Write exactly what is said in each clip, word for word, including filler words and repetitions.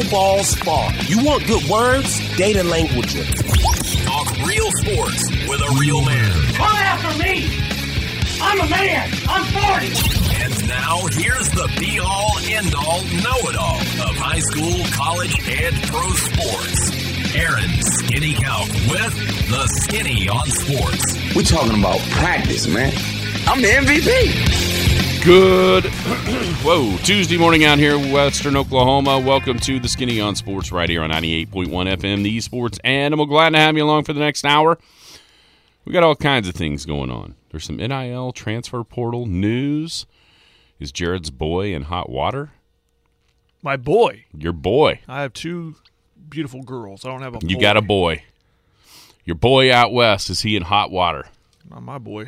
no balls fall. You want good words? Data language. Talk real sports with a real man. Come after me! I'm a man! I'm forty! And now, here's the be-all, end-all, know-it-all of high school, college, and pro sports. Aaron Skinny Calc with the Skinny on Sports. We're talking about practice, man. I'm the M V P. Good, whoa, Tuesday morning out here, Western Oklahoma. Welcome to the Skinny on Sports right here on ninety-eight point one F M, the Sports Animal. Glad to have you along for the next hour. We got all kinds of things going on. There's some N I L transfer portal news. Is Jared's boy in hot water? My boy. Your boy. I have two beautiful girls. I don't have a boy. You got a boy. Your boy out west, is he in hot water? Not my boy.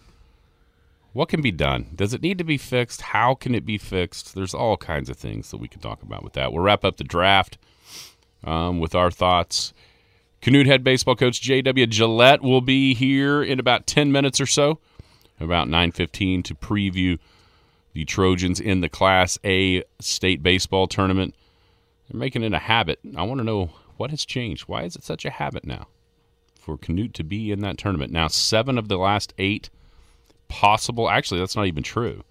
What can be done? Does it need to be fixed? How can it be fixed? There's all kinds of things that we can talk about with that. We'll wrap up the draft um, with our thoughts. Canute head baseball coach J W Gillette will be here in about ten minutes or so, about nine fifteen, to preview the Trojans in the Class A state baseball tournament. They're making it a habit. I want to know what has changed. Why is it such a habit now for Canute to be in that tournament? Now, seven of the last eight possible. Actually, that's not even true,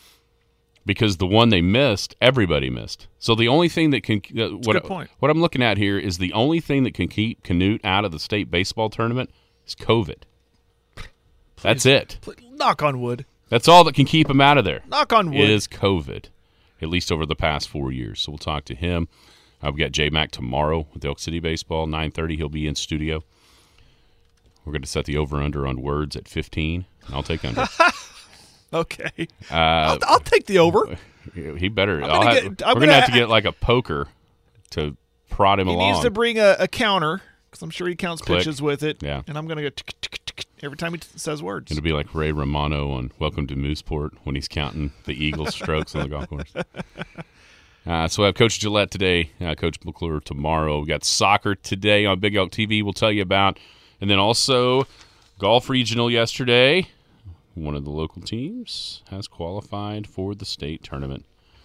because the one they missed, everybody missed. So the only thing that can uh, what, a good point. what I'm looking at here is the only thing that can keep Canute out of the state baseball tournament is COVID. Please, that's it. Please, knock on wood. That's all that can keep him out of there. Knock on wood. Is COVID, at least over the past four years. So we'll talk to him. Uh, we got J-Mac tomorrow with Elk City Baseball, nine thirty. He'll be in studio. We're going to set the over-under on words at fifteen, and I'll take under. Okay. Uh, I'll, I'll take the over. He better. I'm I'll gonna have, get- we're I'm going to gonna have to ha- get like a poker to prod him He along. needs to bring a, a counter, because I'm sure he counts Click. pitches with it. Yeah. And I'm going to go tick, tick, tick, every time he t- says words. It'll be like Ray Romano on Welcome to Mooseport when he's counting the Eagles' strokes on the golf course. Uh, so we have Coach Gillette today, uh, Coach McClure tomorrow. We got soccer today on Big Elk T V we'll tell you about. And then also golf regional yesterday. One of the local teams has qualified for the state tournament.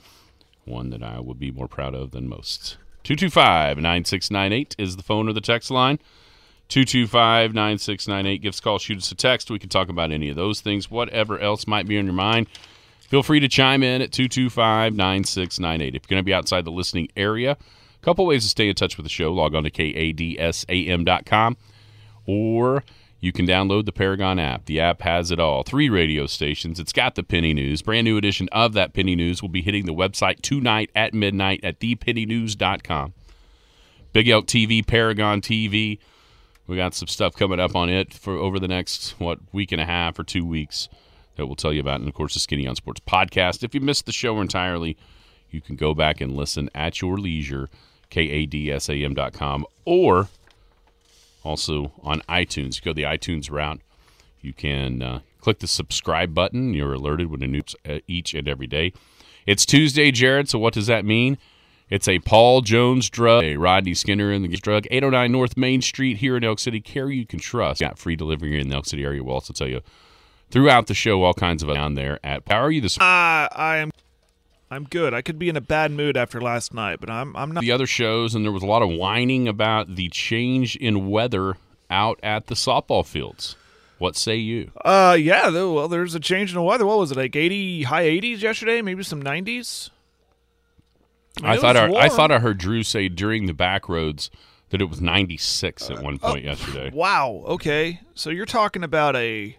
One that I will be more proud of than most. two two five, nine six nine eight is the phone or the text line. two two five, nine six nine eight. Give us a call, shoot us a text. We can talk about any of those things. Whatever else might be on your mind, feel free to chime in at two two five, nine six nine eight. If you're going to be outside the listening area, a couple ways to stay in touch with the show. Log on to K A D S A M dot com, or you can download the Paragon app. The app has it all. Three radio stations. It's got the Penny News. Brand new edition of that Penny News will be hitting the website tonight at midnight at the penny news dot com. Big Elk T V, Paragon T V. We got some stuff coming up on it for over the next, what, week and a half or two weeks that we'll tell you about. And, of course, the Skinny on Sports podcast. If you missed the show entirely, you can go back and listen at your leisure, K A D S A M dot com, or also on iTunes. You go the iTunes route. You can uh, click the subscribe button. You're alerted when a new uh, each and every day. It's Tuesday, Jared, so what does that mean? It's a Paul Jones drug, a Rodney Skinner in the drug, eight oh nine North Main Street here in Elk City. Care you can trust. Got free delivery in the Elk City area. We'll also tell you throughout the show all kinds of down there at. How are you this morning? Uh, I am I'm good. I could be in a bad mood after last night, but I'm I'm not. The other shows, and there was a lot of whining about the change in weather out at the softball fields. What say you? Uh, yeah. though, Well, there's a change in the weather. What was it, like eighty, high eighties yesterday? Maybe some nineties. I, mean, I it thought was I, I warm. thought I heard Drew say during the back roads that it was ninety-six at one point oh, yesterday. Wow. Okay. So you're talking about a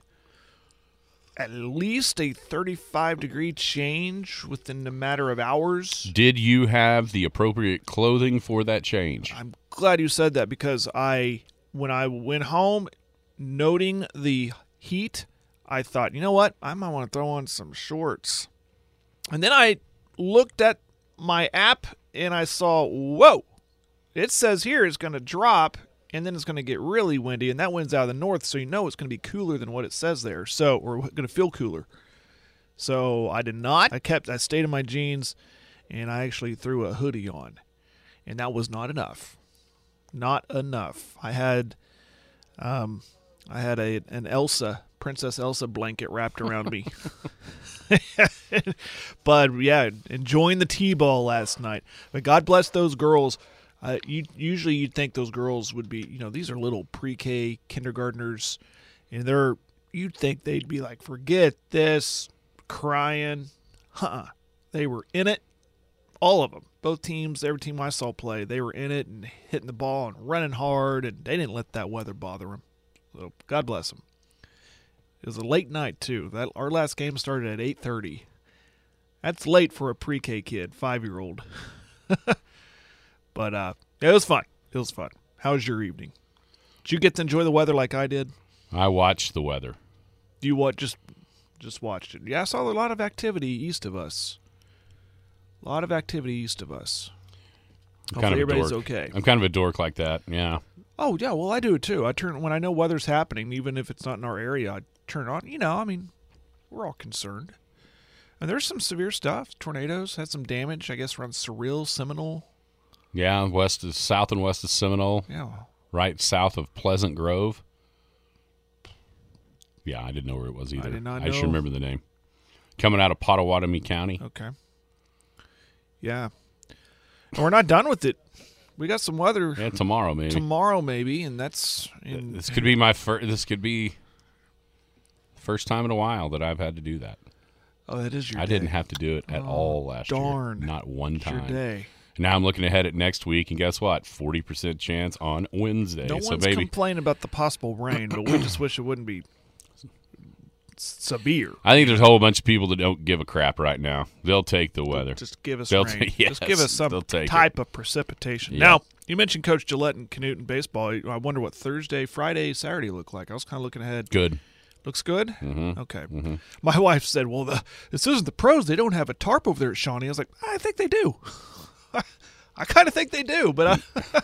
at least a thirty-five degree change within a matter of hours. Did you have the appropriate clothing for that change? I'm glad you said that, because I, when I went home, noting the heat, I thought, you know what? I might want to throw on some shorts. And then I looked at my app and I saw, whoa, it says here it's going to drop and then it's going to get really windy, and that wind's out of the north, so you know it's going to be cooler than what it says there. So we're going to feel cooler. So I did not. I kept. I stayed in my jeans, and I actually threw a hoodie on, and that was not enough. Not enough. I had, um, I had a an Elsa, Princess Elsa blanket wrapped around me. But, yeah, enjoying the T-ball last night. But God bless those girls. Uh, you, usually you'd think those girls would be, you know, these are little pre-K kindergartners, and they're, you'd think they'd be like, forget this, crying. Uh-uh. They were in it, all of them. Both teams, every team I saw play, they were in it and hitting the ball and running hard, and they didn't let that weather bother them. So God bless them. It was a late night, too. That our last game started at eight thirty. That's late for a pre-K kid, five-year-old. But uh, it was fun. It was fun. How was your evening? Did you get to enjoy the weather like I did? I watched the weather. Do you what? Just, just watched it. Yeah, I saw a lot of activity east of us. A lot of activity east of us. I'm Hopefully kind of a everybody's dork. okay. I'm kind of a dork like that. Yeah. Oh yeah, well I do it too. I turn when I know weather's happening, even if it's not in our area. I turn it on. You know, I mean, we're all concerned. And there's some severe stuff. Tornadoes had some damage, I guess, around Surreal, Seminole. Yeah, west is south and west of Seminole. Yeah. Right south of Pleasant Grove. Yeah, I didn't know where it was either. I did not I just know. remember the name. Coming out of Pottawatomie County. Okay. Yeah. And we're not done with it. We got some weather Yeah, tomorrow maybe. tomorrow, maybe, and that's in, This could be my first. This could be first time in a while that I've had to do that. oh, that is your. I day. didn't have to do it at Oh, all last darn. year. Not one It's your time. day. Now I'm looking ahead at next week, and guess what? Forty percent chance on Wednesday. No so one's maybe complaining about the possible rain, but we just wish it wouldn't be severe. I think there's a whole bunch of people that don't give a crap right now. They'll take the weather. Just give us They'll rain. take- yes, just give us some they'll take type of precipitation. Yeah. Now, you mentioned Coach Gillette and Canute in baseball. I wonder what Thursday, Friday, Saturday look like. I was kind of looking ahead. Good. Looks good? Mm-hmm. Okay. Mm-hmm. My wife said, well, the, this isn't the pros. They don't have a tarp over there at Shawnee. I was like, I think they do. I kind of think they do, but I,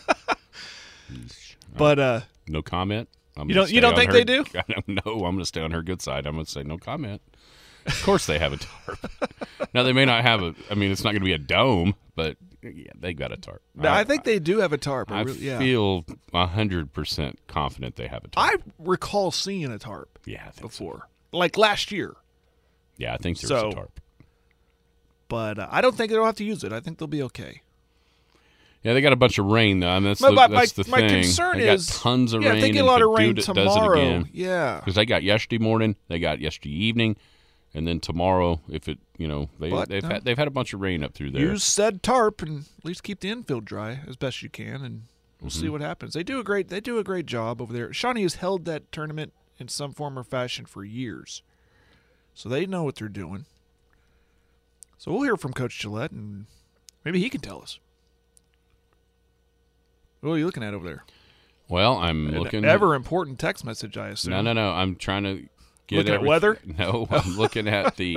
but uh, No comment. I'm You gonna don't- you stay don't on think her- they do? I don't know. I'm going to stay on her good side. I'm going to say no comment. Of course they have a tarp. Now, they may not have a – I mean, it's not going to be a dome, but, yeah, they got a tarp. no, I think they do have a tarp. I, I really, yeah. feel one hundred percent confident they have a tarp. I recall seeing a tarp yeah, I think so. before, like last year. Yeah, I think there's So- a tarp. But uh, I don't think they'll have to use it. I think they'll be okay. Yeah, they got a bunch of rain, though. I mean, that's But the, my, that's my, the my thing. concern they got is tons of yeah, rain. if they get a and lot if of it rain do- tomorrow. does it again. Yeah. Because they got yesterday morning, they got yesterday evening, and then tomorrow, if it, you know, they, But, they've no. had they've had a bunch of rain up through there. Use said tarp and at least keep the infield dry as best you can, and we'll Mm-hmm. see what happens. They do a great they do a great job over there. Shawnee has held that tournament in some form or fashion for years, so they know what they're doing. So we'll hear from Coach Gillette, and maybe he can tell us. What are you looking at over there? Well, I'm An looking ever important text message, I assume. No, no, no. I'm trying to get Looking at every- weather? No, I'm looking at the.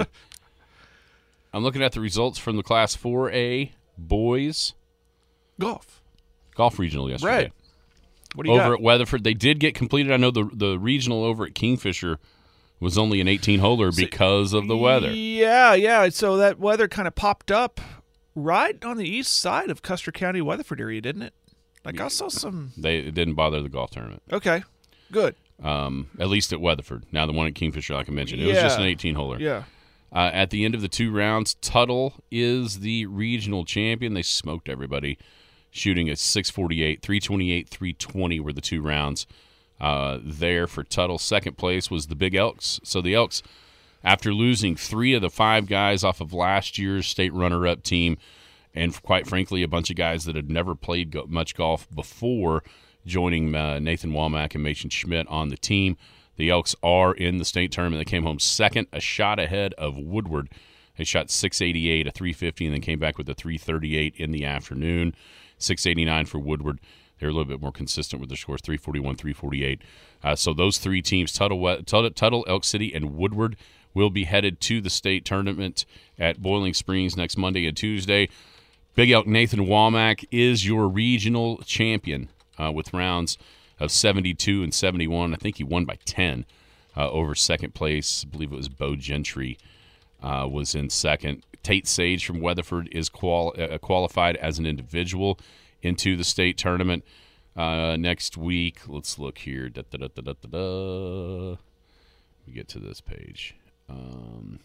I'm looking at the results from the Class four A boys Golf. golf regional yesterday. Right. What do you Over got? at Weatherford, they did get completed. I know the the regional over at Kingfisher was only an eighteen holer because of the weather. Yeah, yeah. So that weather kind of popped up right on the east side of Custer County, Weatherford area, didn't it? Like I saw some. They it didn't bother the golf tournament. Okay, good. Um, at least at Weatherford. Now the one at Kingfisher, like I mentioned, it was just an Yeah. eighteen holer. Yeah. Uh, at the end of the two rounds, Tuttle is the regional champion. They smoked everybody, shooting at six forty-eight, three twenty-eight, three twenty were the two rounds uh, there for Tuttle. Second place was the Big Elks. So the Elks, after losing three of the five guys off of last year's state runner-up team, and quite frankly, a bunch of guys that had never played go- much golf before joining uh, Nathan Womack and Mason Schmidt on the team. The Elks are in the state tournament. They came home second, a shot ahead of Woodward. They shot six eighty-eight, a three fifty, and then came back with a three thirty-eight in the afternoon. six eighty-nine for Woodward. They're a little bit more consistent with their scores, three forty-one, three forty-eight. Uh, so those three teams, Tuttle, Tuttle, Tuttle, Elk City, and Woodward, will be headed to the state tournament at Boiling Springs next Monday and Tuesday. Big Elk Nathan Womack is your regional champion uh, with rounds of seventy-two and seventy-one. I think he won by ten uh, over second place. I believe it was Bo Gentry uh, was in second. Tate Sage from Weatherford is qual- uh, qualified as an individual into the state tournament. Uh, next week, let's look here. Da, da, da, da, da, da, da. We get to this page. Um,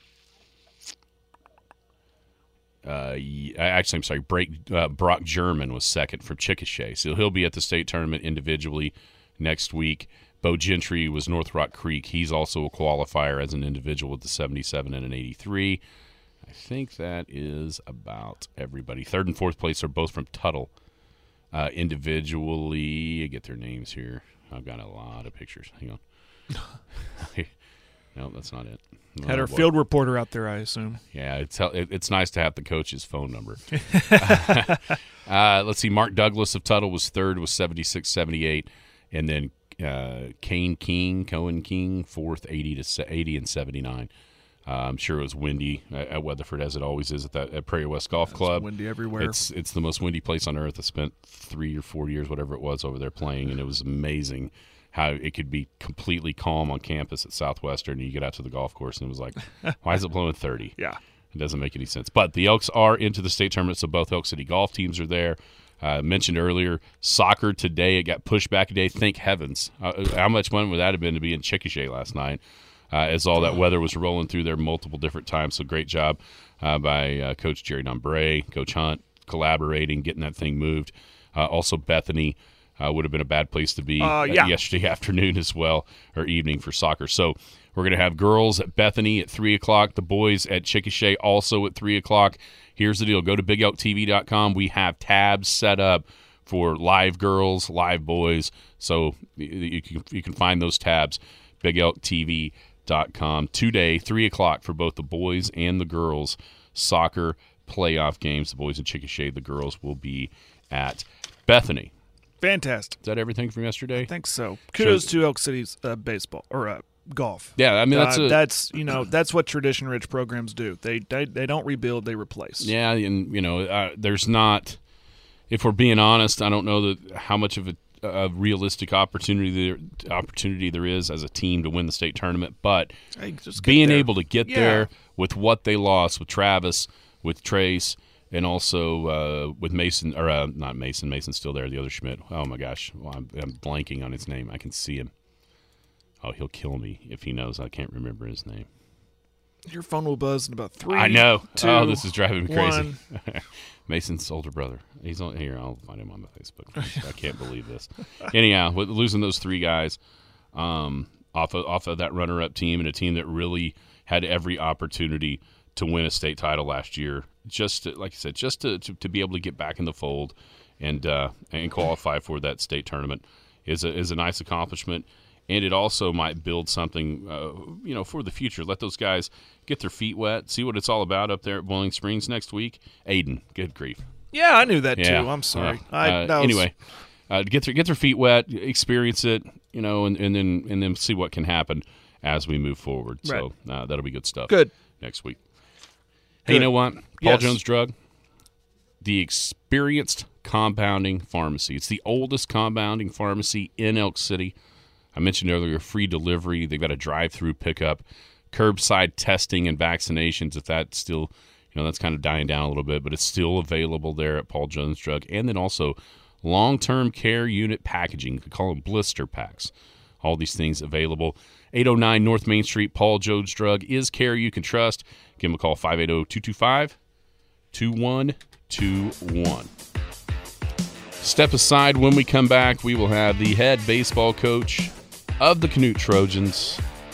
uh, actually, I'm sorry. Break, uh, Brock German was second from Chickasha, so he'll be at the state tournament individually next week. Bo Gentry was North Rock Creek. He's also a qualifier as an individual with the seventy-seven and an eighty-three. I think that is about everybody. Third and fourth place are both from Tuttle. Uh, individually, I get their names here. I've got a lot of pictures. Hang on. No, that's not it. No, Had our boy. field reporter out there, I assume. Yeah, it's it's nice to have the coach's phone number. uh, let's see. Mark Douglas of Tuttle was third with seventy-six seventy-eight, and then uh, Kane King, Cohen King, fourth, eighty to eighty and seventy-nine. Uh, I'm sure it was windy at, at Weatherford, as it always is at that at Prairie West Golf It's Club. windy everywhere. It's it's the most windy place on earth. I spent three or four years, whatever it was, over there playing, and it was amazing how it could be completely calm on campus at Southwestern, and you get out to the golf course, and it was like, why is it blowing thirty? Yeah. It doesn't make any sense. But the Elks are into the state tournament, so both Elk City golf teams are there. I uh, mentioned earlier, soccer today, it got pushed back a day. Thank heavens. Uh, how much fun would that have been to be in Chickasha last night uh, as all that weather was rolling through there multiple different times. So great job uh, by uh, Coach Jerry Nombre, Coach Hunt, collaborating, getting that thing moved. Uh, also, Bethany uh, would have been a bad place to be uh, yeah. yesterday afternoon as well, or evening for soccer. So we're going to have girls at Bethany at three o'clock, the boys at Chickasha also at three o'clock. Here's the deal. Go to big elk t v dot com. We have tabs set up for live girls, live boys. So you can, you can find those tabs, big elk t v dot com. Today, three o'clock for both the boys and the girls soccer playoff games. The boys in Chickasha, the girls will be at Bethany. Fantastic. Is that everything from yesterday? I think so. Kudos to Elk City's uh, baseball or uh, golf. Yeah, I mean that's uh, a, that's you know that's what tradition-rich programs do. They, they they don't rebuild, they replace. Yeah, and you know uh, there's not. If we're being honest, I don't know that how much of a, a realistic opportunity there, opportunity there is as a team to win the state tournament, but Hey, just get being there. able to get Yeah. there with what they lost with Travis, with Trace, and also uh, with Mason, or uh, not Mason, Mason's still there, the other Schmidt. Oh my gosh, well, I'm, I'm blanking on his name. I can see him. Oh, he'll kill me if he knows I can't remember his name. Your phone will buzz in about three. I know. Two, oh, this is driving me crazy. one. Mason's older brother. He's on here. I'll find him on my Facebook. I can't believe this. Anyhow, with losing those three guys um, off of, off of that runner-up team and a team that really had every opportunity to win a state title last year, just to, like I said, just to, to, to be able to get back in the fold and uh, and qualify for that state tournament is a is a nice accomplishment. And it also might build something, uh, you know, for the future. Let those guys get their feet wet, see what it's all about up there at Boiling Springs next week. Aiden, good grief. Yeah, I knew that Yeah. too. I'm sorry. Uh, I, uh, that was- anyway, uh, get their get their feet wet, experience it, you know, and, and then and then see what can happen as we move forward. So uh, that'll be good stuff. Good. Next week. Hey, you Good. know what? Paul Yes. Jones Drug, the experienced compounding pharmacy. It's the oldest compounding pharmacy in Elk City. I mentioned earlier, free delivery. They've got a drive-through pickup, curbside testing and vaccinations. If that's still, you know, that's kind of dying down a little bit, but it's still available there at Paul Jones Drug. And then also long-term care unit packaging. We call them blister packs. All these things available. eight oh nine North Main Street, Paul Jones Drug is care you can trust. Give them a call, five eight zero, two two five, two one two one. Step aside. When we come back, we will have the head baseball coach of the Canute Trojans,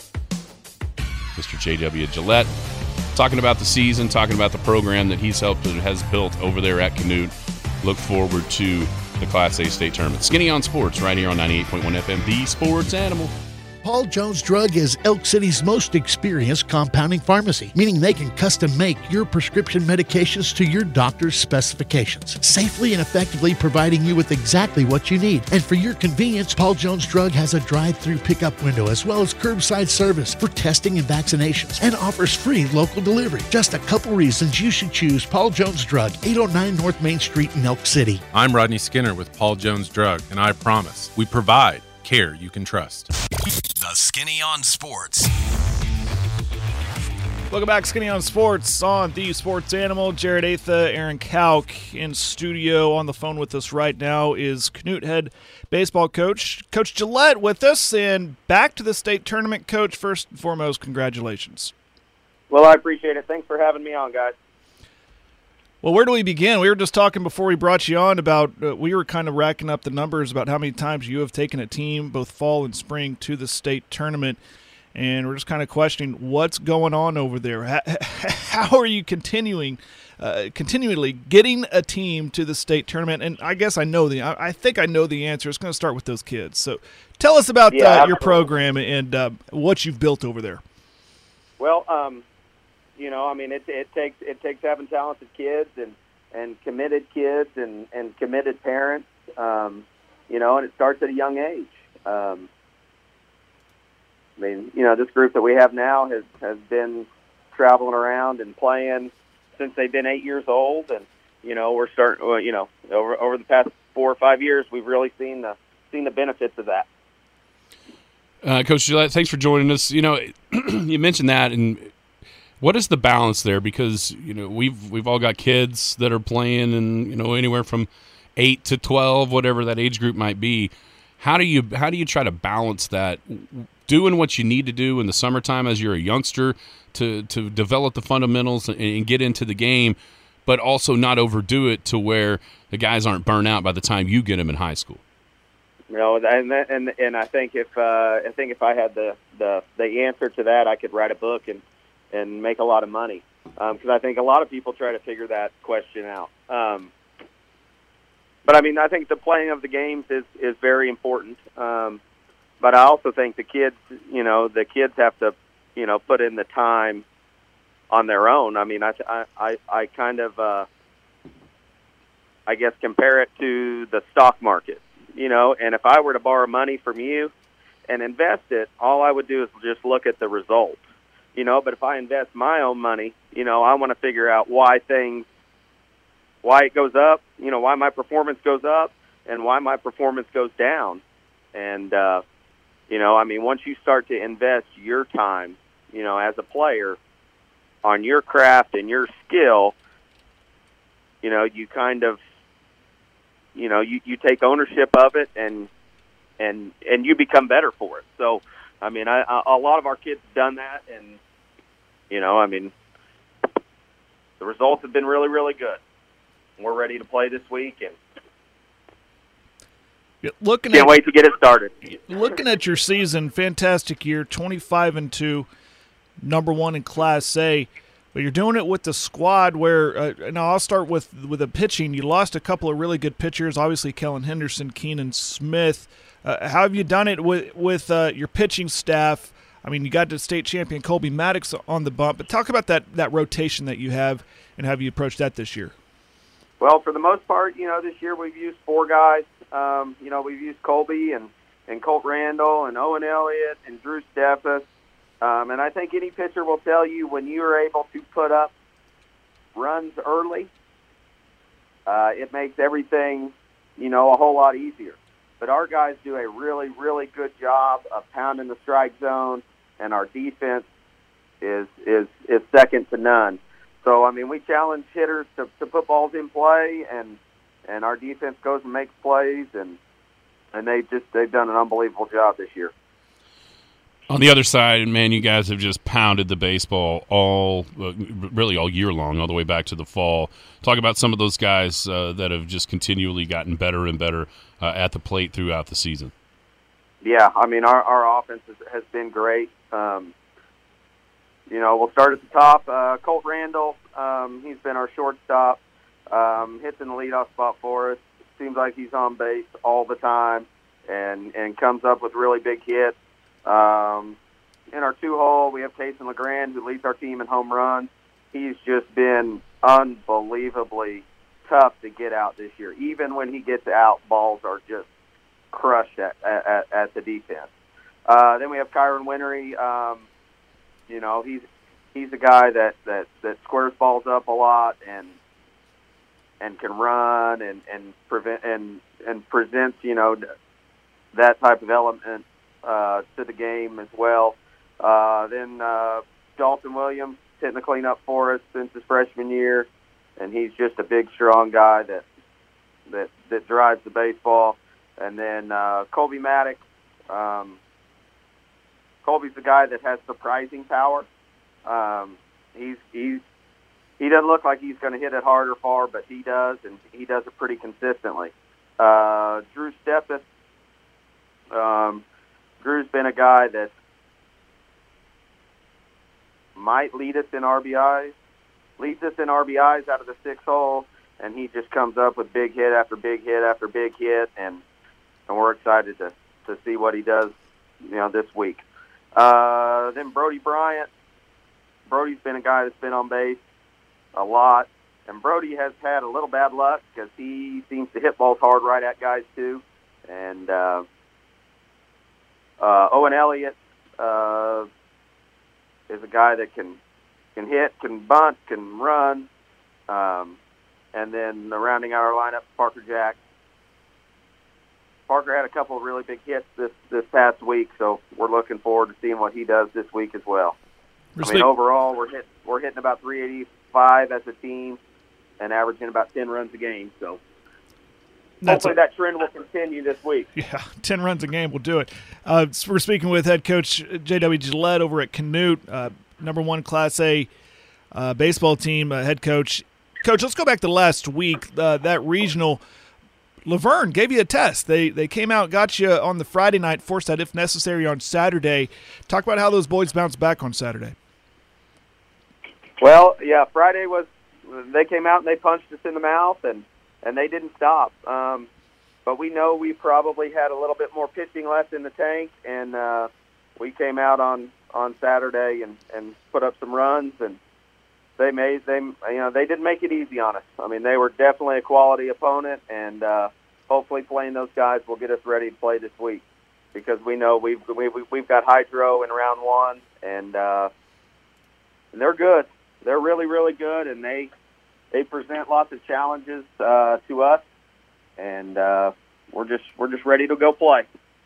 Mister J W Gillette, talking about the season, talking about the program that he's helped and has built over there at Canute. Look forward to the Class A state tournament. Skinny on Sports right here on ninety-eight point one F M, the Sports Animal. Paul Jones Drug is Elk City's most experienced compounding pharmacy, meaning they can custom make your prescription medications to your doctor's specifications, safely and effectively providing you with exactly what you need. And for your convenience, Paul Jones Drug has a drive-through pickup window as well as curbside service for testing and vaccinations, and offers free local delivery. Just a couple reasons you should choose Paul Jones Drug, eight oh nine North Main Street in Elk City. I'm Rodney Skinner with Paul Jones Drug, and I promise we provide care you can trust. The Skinny on Sports. Welcome back, Skinny on Sports, on the Sports Animal. Jared Atha, Aaron Kalk in studio. On the phone with us right now is Canute head baseball coach, Coach Gillette, with us. And back to the state tournament, Coach. First and foremost, congratulations. Well, I appreciate it. Thanks for having me on, guys. Well, where do we begin? We were just talking before we brought you on about uh, we were kind of racking up the numbers about how many times you have taken a team, both fall and spring, to the state tournament. And we're just kind of questioning what's going on over there. How, how are you continuing, uh, continually getting a team to the state tournament? And I guess I know the, I, I think I know the answer. It's going to start with those kids. So tell us about yeah, uh, your program and uh, what you've built over there. Well, um, you know, I mean, it, it takes it takes having talented kids and, and committed kids and, and committed parents. Um, you know, and it starts at a young age. Um, I mean, you know, this group that we have now has, has been traveling around and playing since they've been eight years old. And, you know, we're starting, well, you know, over over the past four or five years, we've really seen the seen the benefits of that. Uh, Coach Gillette, thanks for joining us. You know, you mentioned that, and what is the balance there? Because, you know, we've we've all got kids that are playing, and, you know, anywhere from eight to twelve, whatever that age group might be. How do you how do you try to balance that? Doing what you need to do in the summertime as you're a youngster to, to develop the fundamentals and, and get into the game, but also not overdo it to where the guys aren't burnt out by the time you get them in high school. You know, and and and I think if uh, I think if I had the, the, the answer to that, I could write a book and, and make a lot of money, because um, I think a lot of people try to figure that question out. Um, but I mean, I think the playing of the games is is very important. Um, But I also think the kids, you know, the kids have to, you know, put in the time on their own. I mean, I, I, I kind of, uh, I guess, compare it to the stock market, you know, and if I were to borrow money from you and invest it, all I would do is just look at the results, you know, but if I invest my own money, you know, I want to figure out why things, why it goes up, you know, why my performance goes up and why my performance goes down. And, uh, You know, I mean, once you start to invest your time, you know, as a player on your craft and your skill, you know, you kind of, you know, you, you take ownership of it and and and you become better for it. So, I mean, I, I, a lot of our kids have done that, and, you know, I mean, the results have been really, really good. We're ready to play this week, and Looking Can't at, wait to get it started. Looking at your season, fantastic year, twenty-five and two, number one in Class A. But you're doing it with the squad where, uh, now I'll start with with the pitching. You lost a couple of really good pitchers, obviously Kellen Henderson, Keenan Smith. Uh, how have you done it with, with uh, your pitching staff? I mean, you got the state champion Colby Maddox on the bump, but talk about that, that rotation that you have and how you approached that this year. Well, for the most part, you know, this year we've used four guys. Um, you know, we've used Colby and, and Colt Randall and Owen Elliott and Drew Steffes. Um, and I think any pitcher will tell you when you are able to put up runs early, uh, it makes everything, you know, a whole lot easier. But our guys do a really, really good job of pounding the strike zone, and our defense is is, is second to none. So, I mean, we challenge hitters to, to put balls in play, and and our defense goes and makes plays, and and they just they've done an unbelievable job this year. On the other side, man, you guys have just pounded the baseball all, uh, really all year long, all the way back to the fall. Talk about some of those guys uh, that have just continually gotten better and better uh, at the plate throughout the season. Yeah, I mean, our, our offense has, has been great. Um, you know, we'll start at the top. Uh, Colt Randall, um, he's been our shortstop. Um, hits in the leadoff spot for us. Seems like he's on base all the time and, and comes up with really big hits. Um, in our two-hole, we have Tayson LeGrand, who leads our team in home runs. He's just been unbelievably tough to get out this year. Even when he gets out, balls are just crushed at, at, at the defense. Uh, then we have Kyron Wintery. Um, you know, he's he's a guy that, that, that squares balls up a lot and and can run and and prevent and and presents, you know, that type of element uh, to the game as well. Uh, then uh, Dalton Williams, hitting the cleanup for us since his freshman year, and he's just a big, strong guy that that that drives the baseball. And then uh, Colby Maddox. Um, Colby's the guy that has surprising power. Um, he's he's he doesn't look like he's going to hit it hard or far, but he does, and he does it pretty consistently. Uh, Drew Steppeth. Um, Drew's been a guy that might lead us in R B Is, leads us in R B Is out of the six hole, and he just comes up with big hit after big hit after big hit, and and we're excited to, to see what he does, you know, this week. Uh, then Brody Bryant. Brody's been a guy that's been on base a lot, and Brody has had a little bad luck because he seems to hit balls hard right at guys too. And uh, uh, Owen Elliott uh, is a guy that can can hit, can bunt, can run. Um, and then rounding out our lineup, Parker Jack. Parker had a couple of really big hits this, this past week, so we're looking forward to seeing what he does this week as well. I mean, overall, we're hit, we're hitting about three eighty-five as a team and averaging about ten runs a game. So That's hopefully a, that trend will continue this week. Yeah, ten runs a game will do it. Uh, we're speaking with head coach J W Gillette over at Canute, uh, number one Class A uh, baseball team, uh, head coach. Coach, let's go back to last week, uh, that regional. Laverne gave you a test. They they came out, got you on the Friday night, forced that if necessary on Saturday. Talk about how those boys bounced back on Saturday. Well, yeah, Friday was they came out and they punched us in the mouth, and, and they didn't stop. Um, but we know we probably had a little bit more pitching left in the tank, and uh, we came out on, on Saturday and, and put up some runs, and they made them. You know, they didn't make it easy on us. I mean, they were definitely a quality opponent, and uh, hopefully playing those guys will get us ready to play this week because we know we've we, we've got Hydro in round one, and uh, and they're good. They're really really good, and they they present lots of challenges uh, to us, and uh, we're just we're just ready to go play.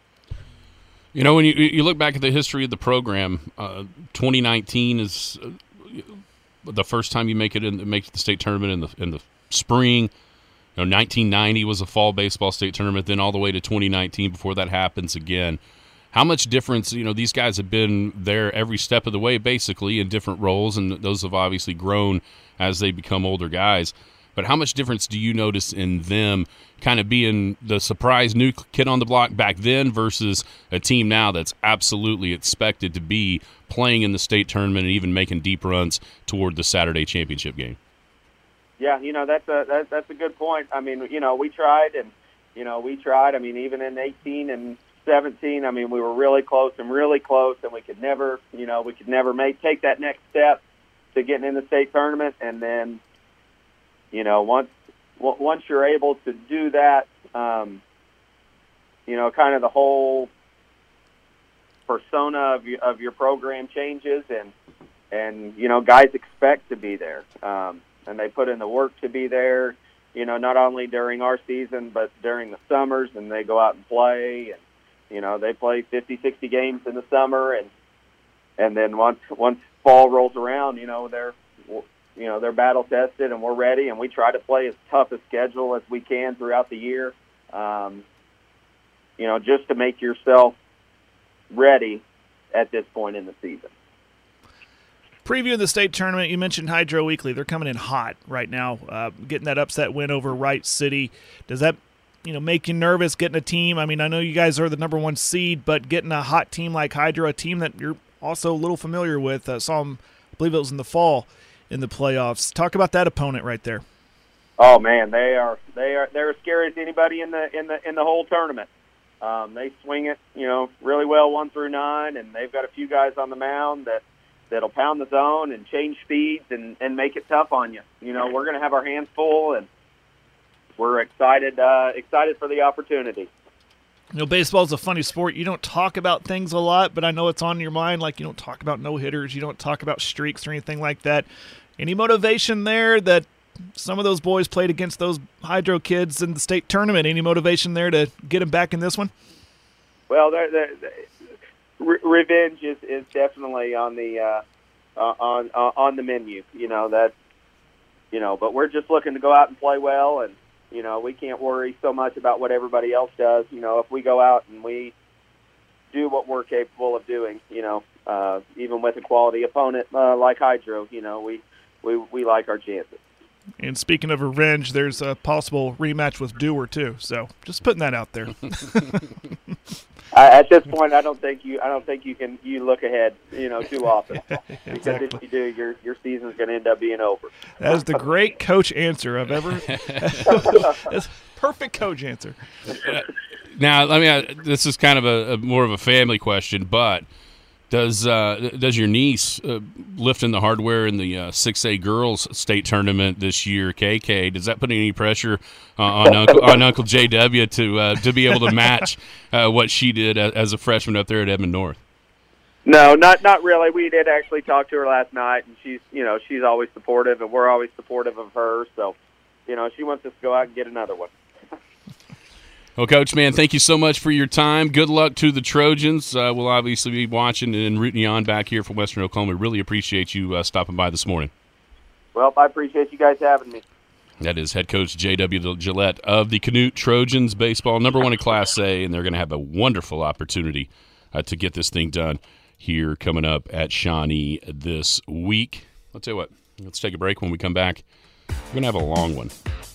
You know, when you you look back at the history of the program, uh, twenty nineteen is. Uh, the first time you make it in, make the state tournament in the in the spring. You know, nineteen ninety was a fall baseball state tournament, then all the way to twenty nineteen before that happens again. How much difference, you know, these guys have been there every step of the way, basically, in different roles, and those have obviously grown as they become older guys. But how much difference do you notice in them kind of being the surprise new kid on the block back then versus a team now that's absolutely expected to be playing in the state tournament and even making deep runs toward the Saturday championship game? Yeah, you know, that's a that, that's a good point. I mean, you know, we tried and, you know, we tried. I mean, even in eighteen and seventeen, I mean, we were really close and really close, and we could never, you know, we could never make take that next step to getting in the state tournament. And then, you know, once once you're able to do that, um, you know, kind of the whole persona of your, of your program changes, and and you know, guys expect to be there, um, and they put in the work to be there. You know, not only during our season, but during the summers, and they go out and play, and you know, they play fifty, sixty games in the summer, and and then once once fall rolls around, you know, they're you know they're battle tested, and we're ready, and we try to play as tough a schedule as we can throughout the year. Um, you know, just to make yourself ready at this point in the season. Preview of the state tournament, you mentioned Hydro Weekly. They're coming in hot right now, uh, getting that upset win over Wright City. Does that, you know, make you nervous getting a team? I mean, I know you guys are the number one seed, but getting a hot team like Hydro, a team that you're also a little familiar with, uh, saw them, I believe it was in the fall in the playoffs. Talk about that opponent right there. Oh man, they are they are they're as scary as anybody in the in the in the whole tournament. Um, they swing it, you know, really well one through nine, and they've got a few guys on the mound that. that'll pound the zone and change speeds and, and make it tough on you. You know, we're going to have our hands full, and we're excited uh, excited for the opportunity. You know, baseball's a funny sport. You don't talk about things a lot, but I know it's on your mind. Like, you don't talk about no-hitters. You don't talk about streaks or anything like that. Any motivation there that some of those boys played against those Hydro kids in the state tournament? Any motivation there to get them back in this one? Well, they're, they're, they're, re- revenge is, is definitely on the uh, uh, on uh, on the menu. You know that, you know, but we're just looking to go out and play well, and you know we can't worry so much about what everybody else does. You know, if we go out and we do what we're capable of doing, you know, uh, even with a quality opponent uh, like Hydro, you know, we, we we like our chances. And speaking of revenge, there's a possible rematch with Dewar too. So just putting that out there. I, at this point, I don't think you I don't think you can you look ahead, you know, too often because Exactly. if you do, your your season's going to end up being over. That is the great coach answer I've ever. That's perfect coach answer. Now, I mean, this is kind of a, a more of a family question, but does uh, does your niece uh, lifting the hardware in the uh, six A girls state tournament this year, K K? Does that put any pressure uh, on Uncle on Uncle J W to uh, to be able to match uh, what she did as a freshman up there at Edmond North? No, not not really. We did actually talk to her last night, and she's you know she's always supportive, and we're always supportive of her. So, you know, she wants us to go out and get another one. Well, Coach, man, thank you so much for your time. Good luck to the Trojans. Uh, we'll obviously be watching and rooting you on back here from Western Oklahoma. We really appreciate you uh, stopping by this morning. Well, I appreciate you guys having me. That is head coach J W Gillette of the Canute Trojans baseball, number one in Class A, and they're going to have a wonderful opportunity uh, to get this thing done here coming up at Shawnee this week. I'll tell you what, let's take a break. When we come back, we're going to have a long one.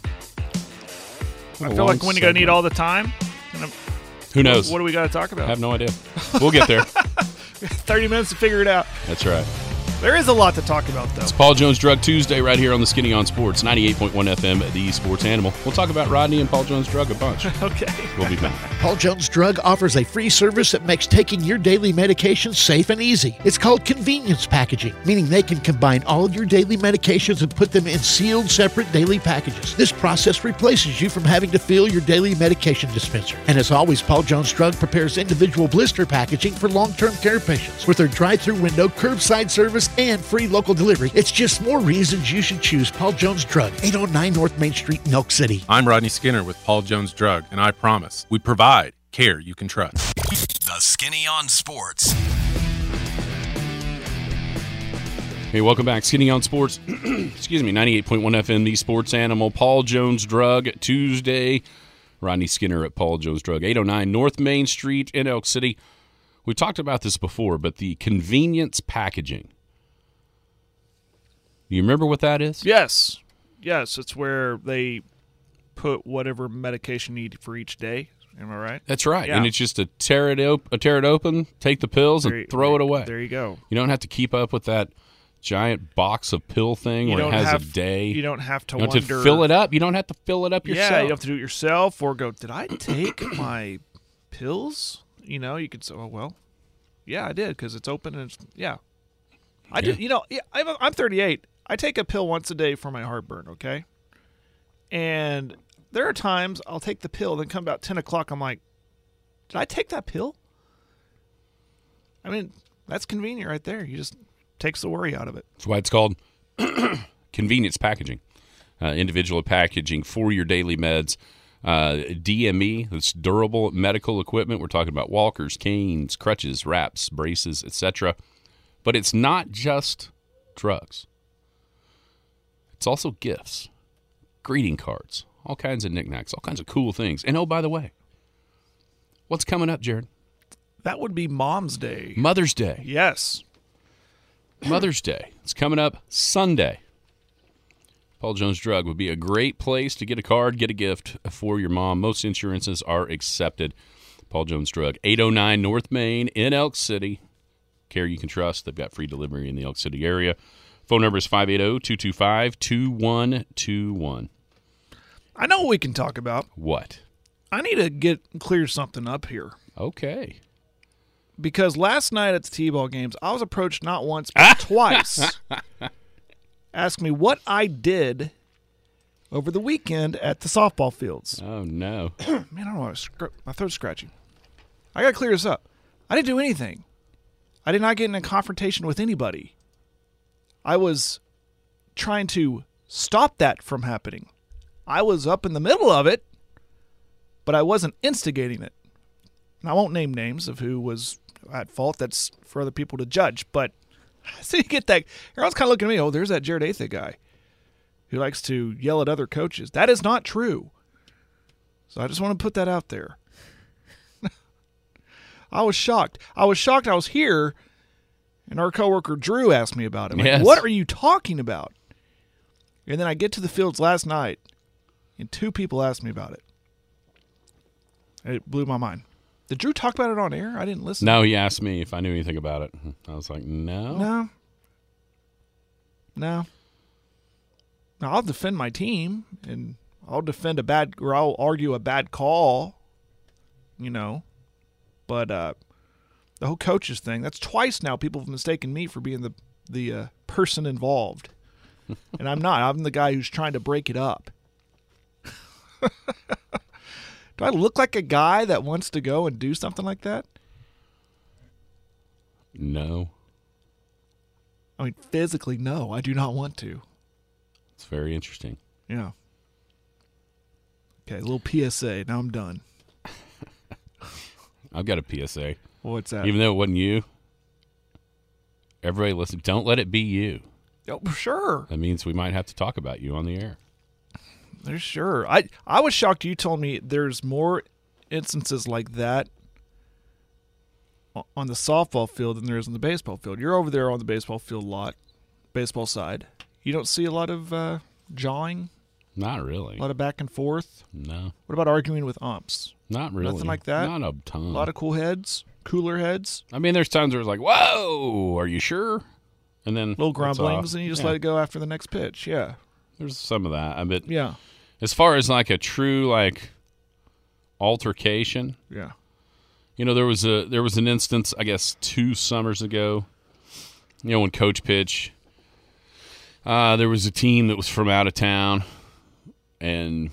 I feel like when you're going to need all the time. Who knows? What, what do we got to talk about? I have no idea. We'll get there. thirty minutes to figure it out. That's right. There is a lot to talk about, though. It's Paul Jones Drug Tuesday right here on the Skinny on Sports, ninety-eight point one F M, the Sports Animal. We'll talk about Rodney and Paul Jones Drug a bunch. Okay. We'll be back. Paul Jones Drug offers a free service that makes taking your daily medications safe and easy. It's called convenience packaging, meaning they can combine all of your daily medications and put them in sealed, separate daily packages. This process replaces you from having to fill your daily medication dispenser. And as always, Paul Jones Drug prepares individual blister packaging for long-term care patients. With their drive-through window, curbside service, and free local delivery, it's just more reasons you should choose Paul Jones Drug, eight oh nine North Main Street in Elk City. I'm Rodney Skinner with Paul Jones Drug, and I promise we provide care you can trust. The Skinny on Sports. Hey, welcome back. Skinny on Sports. Excuse me, ninety-eight point one F M, the Sports Animal. Paul Jones Drug Tuesday. Rodney Skinner at Paul Jones Drug, eight oh nine North Main Street in Elk City. We talked about this before, but the convenience packaging. Do you remember what that is? Yes. Yes, it's where they put whatever medication you need for each day. Am I right? That's right. Yeah. And it's just to tear it, op- tear it open, take the pills, There and you- throw it away. There you go. You don't have to keep up with that giant box of pill thing You where it don't has have, a day. You don't have to You don't have wonder. to fill it up. You don't have to fill it up yourself. Yeah, you don't have to do it yourself or go, did I take my pills? You know, you could say, oh, well, yeah, I did because it's open and it's, yeah. I Yeah. did, you know, yeah, I'm, I'm thirty-eight. I take a pill once a day for my heartburn, okay? And there are times I'll take the pill, then come about ten o'clock, I'm like, did I take that pill? I mean, that's convenient right there. You just takes the worry out of it. That's why it's called convenience packaging. Uh, individual packaging for your daily meds. Uh, D M E, that's durable medical equipment. We're talking about walkers, canes, crutches, wraps, braces, et cetera. But it's not just drugs. It's also gifts, greeting cards, all kinds of knickknacks, all kinds of cool things. And oh, by the way, what's coming up, Jared? That would be Mom's Day. Mother's Day. Yes. Mother's Day. It's coming up Sunday. Paul Jones Drug would be a great place to get a card, get a gift for your mom. Most insurances are accepted. Paul Jones Drug, eight oh nine North Main in Elk City. Care you can trust. They've got free delivery in the Elk City area. Phone number is five eight zero, two two five, two one two one. I know what we can talk about. What? I need to get clear something up here. Okay. Because last night at the T-ball games, I was approached not once but twice. Asked me what I did over the weekend at the softball fields. Oh, no. Man, I don't know. Scr- my throat's scratching. I got to clear this up. I didn't do anything. I did not get in a confrontation with anybody. I was trying to stop that from happening. I was up in the middle of it, but I wasn't instigating it. And I won't name names of who was at fault. That's for other people to judge. But So you get that. Everyone's kind of looking at me. Oh, there's that Jared Atha guy who likes to yell at other coaches. That is not true. So I just want to put that out there. I was shocked. I was shocked I was here, and our coworker Drew asked me about it. Like, Yes. what are you talking about? And then I get to the fields last night, and two people asked me about it. It blew my mind. Did Drew talk about it on air? I didn't listen. No, he asked me if I knew anything about it. I was like, no. No. No. Now, I'll defend my team, and I'll defend a bad, or I'll argue a bad call, you know. But uh, the whole coaches thing, that's twice now people have mistaken me for being the, the uh, person involved. And I'm not. I'm the guy who's trying to break it up. Do I look like a guy that wants to go and do something like that? No. I mean, physically, no. I do not want to. It's very interesting. Yeah. Okay, a little P S A. Now I'm done. I've got a P S A. What's that? Even though it wasn't you, everybody listen, don't let it be you. Oh, sure. That means we might have to talk about you on the air. There's sure. I I was shocked you told me there's more instances like that on the softball field than there is on the baseball field. You're over there on the baseball field a lot, baseball side. You don't see a lot of uh, jawing, Not really. a lot of back and forth. No. What about arguing with umps? Not really. Nothing like that? Not a ton. A lot of cool heads, cooler heads, I mean, there's times where it's like, whoa, are you sure? And then little it's grumblings, off. and you just Yeah. let it go after the next pitch. Yeah. There's some of that. I bet. Yeah. As far as like a true like altercation, Yeah. you know, there was a there was an instance, I guess, two summers ago. You know, when Coach pitch, uh, there was a team that was from out of town, and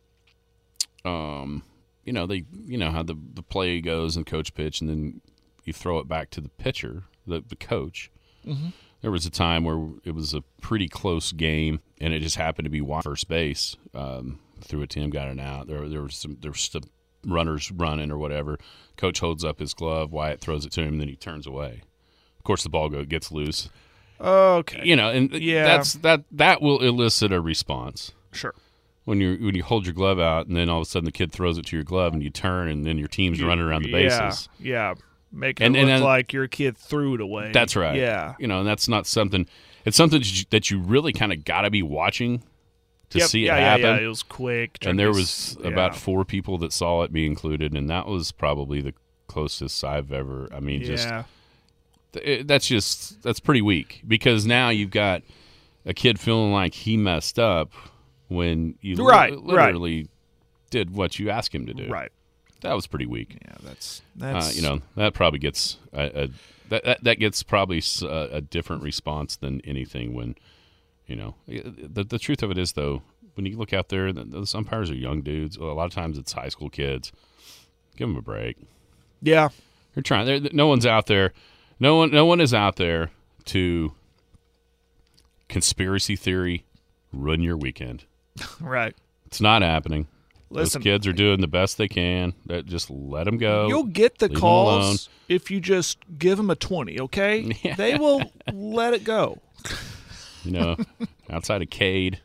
um, you know, they you know how the the play goes in Coach pitch, and then you throw it back to the pitcher, the the coach. Mm-hmm. There was a time where it was a pretty close game, and it just happened to be Wyatt first base. Um, threw it to him, got it out. There, there was some, there was some runners running or whatever. Coach holds up his glove. Wyatt throws it to him, and then he turns away. Of course, the ball go, gets loose. Okay. You know, and Yeah. that's that. That will elicit a response Sure. when you when you hold your glove out, and then all of a sudden the kid throws it to your glove, and you turn, and then your team's running around the bases. Yeah. Yeah. Make it And- look and then- like your kid threw it away. That's right. Yeah. You know, and that's not something. It's something that you, that you really kind of got to be watching to Yep. see yeah, it happen. Yeah, yeah, it was quick. And there Just- was yeah. about four people that saw it be included, and that was probably the closest I've ever. I mean, just Yeah. it, that's just that's pretty weak, because now you've got a kid feeling like he messed up when you li- Right, right. literally did what you asked him to do. Right. That was pretty weak. Yeah, that's Uh, that's you know, that probably gets a, a that, that that gets probably s- a, a different response than anything when, you know, the the truth of it is, though, when you look out there, the, those umpires are young dudes. A lot of times it's high school kids. Give them a break. Yeah. They're trying. They're, no one's out there. No one. No one is out there to conspiracy theory ruin your weekend. Right. It's not happening. Listen, Those kids are doing the best they can. That just let them go. You'll get the Leave 'em alone. calls if you just give them a twenty, okay? Yeah. They will let it go. You know, outside of Cade.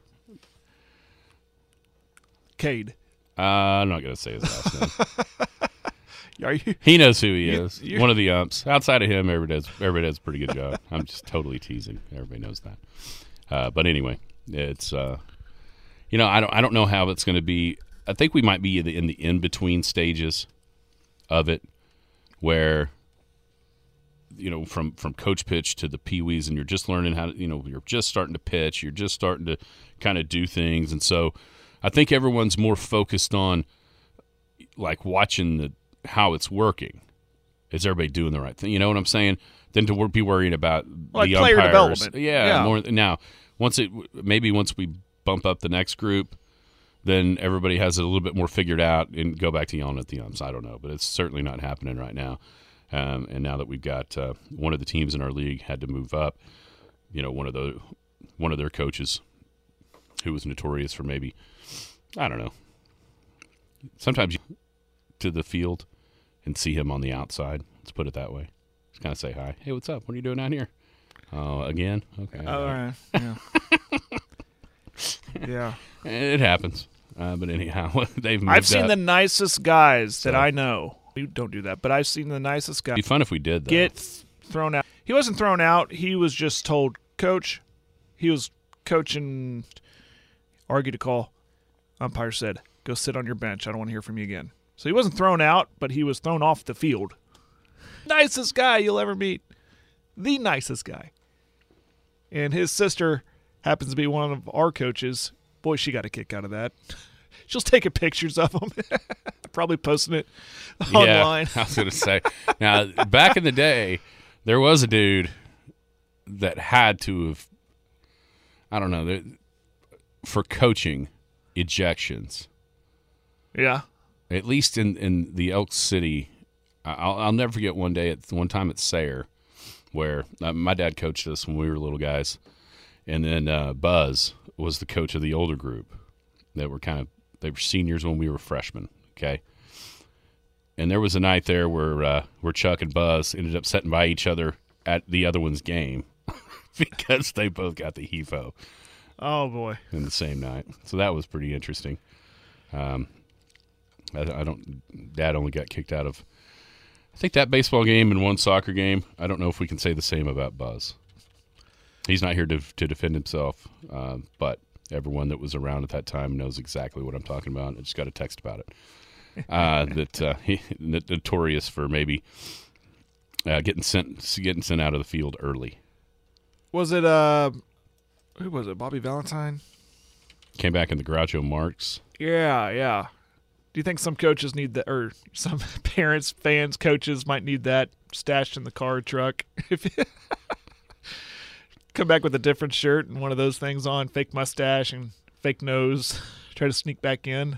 Cade. Uh, I'm not going to say his last name. Are you He knows who he You- is. you're- One of the umps. Outside of him, everybody does, everybody does a pretty good job. I'm just totally teasing. Everybody knows that. Uh, but anyway, it's uh, you know, I don't I don't know how it's going to be. I think we might be in the, in the in between stages of it, where you know, from from coach pitch to the peewees, and you're just learning how to, you know, you're just starting to pitch, you're just starting to kind of do things, and so I think everyone's more focused on like watching the how it's working. Is everybody doing the right thing? You know what I'm saying? Than to be worrying about Like the player umpires. development. Yeah, Yeah. more now. Once it maybe once we bump up the next group, then everybody has it a little bit more figured out and go back to yelling at the umps. I don't know, but it's certainly not happening right now. Um, and now that we've got uh, one of the teams in our league had to move up, you know, one of the one of their coaches who was notorious for maybe, I don't know. Sometimes you to the field and see him on the outside. Let's put it that way. Just kind of say hi. Hey, what's up? What are you doing out here? Oh, again? Okay. All right. Yeah. Yeah. It happens. Uh, but anyhow, they've moved I've seen up. the nicest guys So- that I know. You don't do that, but I've seen the nicest guys It'd be fun if we did, though. get th- thrown out. He wasn't thrown out. He was just told, Coach, he was coaching, argued a call. Umpire said, go sit on your bench. I don't want to hear from you again. So he wasn't thrown out, but he was thrown off the field. Nicest guy you'll ever meet. The nicest guy. And his sister happens to be one of our coaches. Boy, she got a kick out of that. She'll taking pictures of him. Probably posting it online. Yeah, I was going to say. Now, back in the day, there was a dude that had to have, I don't know, that- for coaching ejections. Yeah. At least in, in the Elk City, I'll, I'll never forget one day, at one time at Sayre, where uh, my dad coached us when we were little guys. And then uh, Buzz was the coach of the older group that were kind of, they were seniors when we were freshmen, okay? And there was a night there where uh, where Chuck and Buzz ended up sitting by each other at the other one's game because they both got the H E F O Oh, boy. in the same night. So that was pretty interesting. Um, I, I don't, Dad only got kicked out of, I think, that baseball game and one soccer game. I don't know if we can say the same about Buzz. He's not here to to defend himself, uh, but everyone that was around at that time knows exactly what I'm talking about. I just got a text about it. Uh, that uh, he notorious for maybe uh, getting sent getting sent out of the field early. Was it, uh, who was it, Bobby Valentine? Came back in the Groucho Marx. Yeah, yeah. Do you think some coaches need that, or some parents, fans, coaches might need that stashed in the car or truck? If you come back with a different shirt and one of those things on, fake mustache and fake nose, try to sneak back in.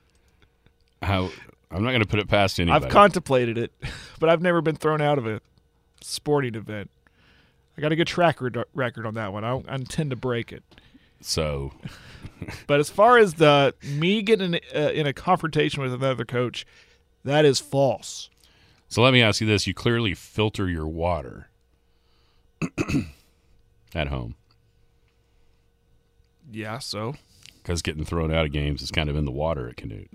How I'm not going to put it past anybody. I've contemplated it, but I've never been thrown out of a sporting event. I got a good track record record on that one. I, don't, I intend to break it. So, But as far as the me getting uh, in a confrontation with another coach, that is false. so let me ask you this: you clearly filter your water at home Yeah, so because getting thrown out of games is kind of in the water at Canute.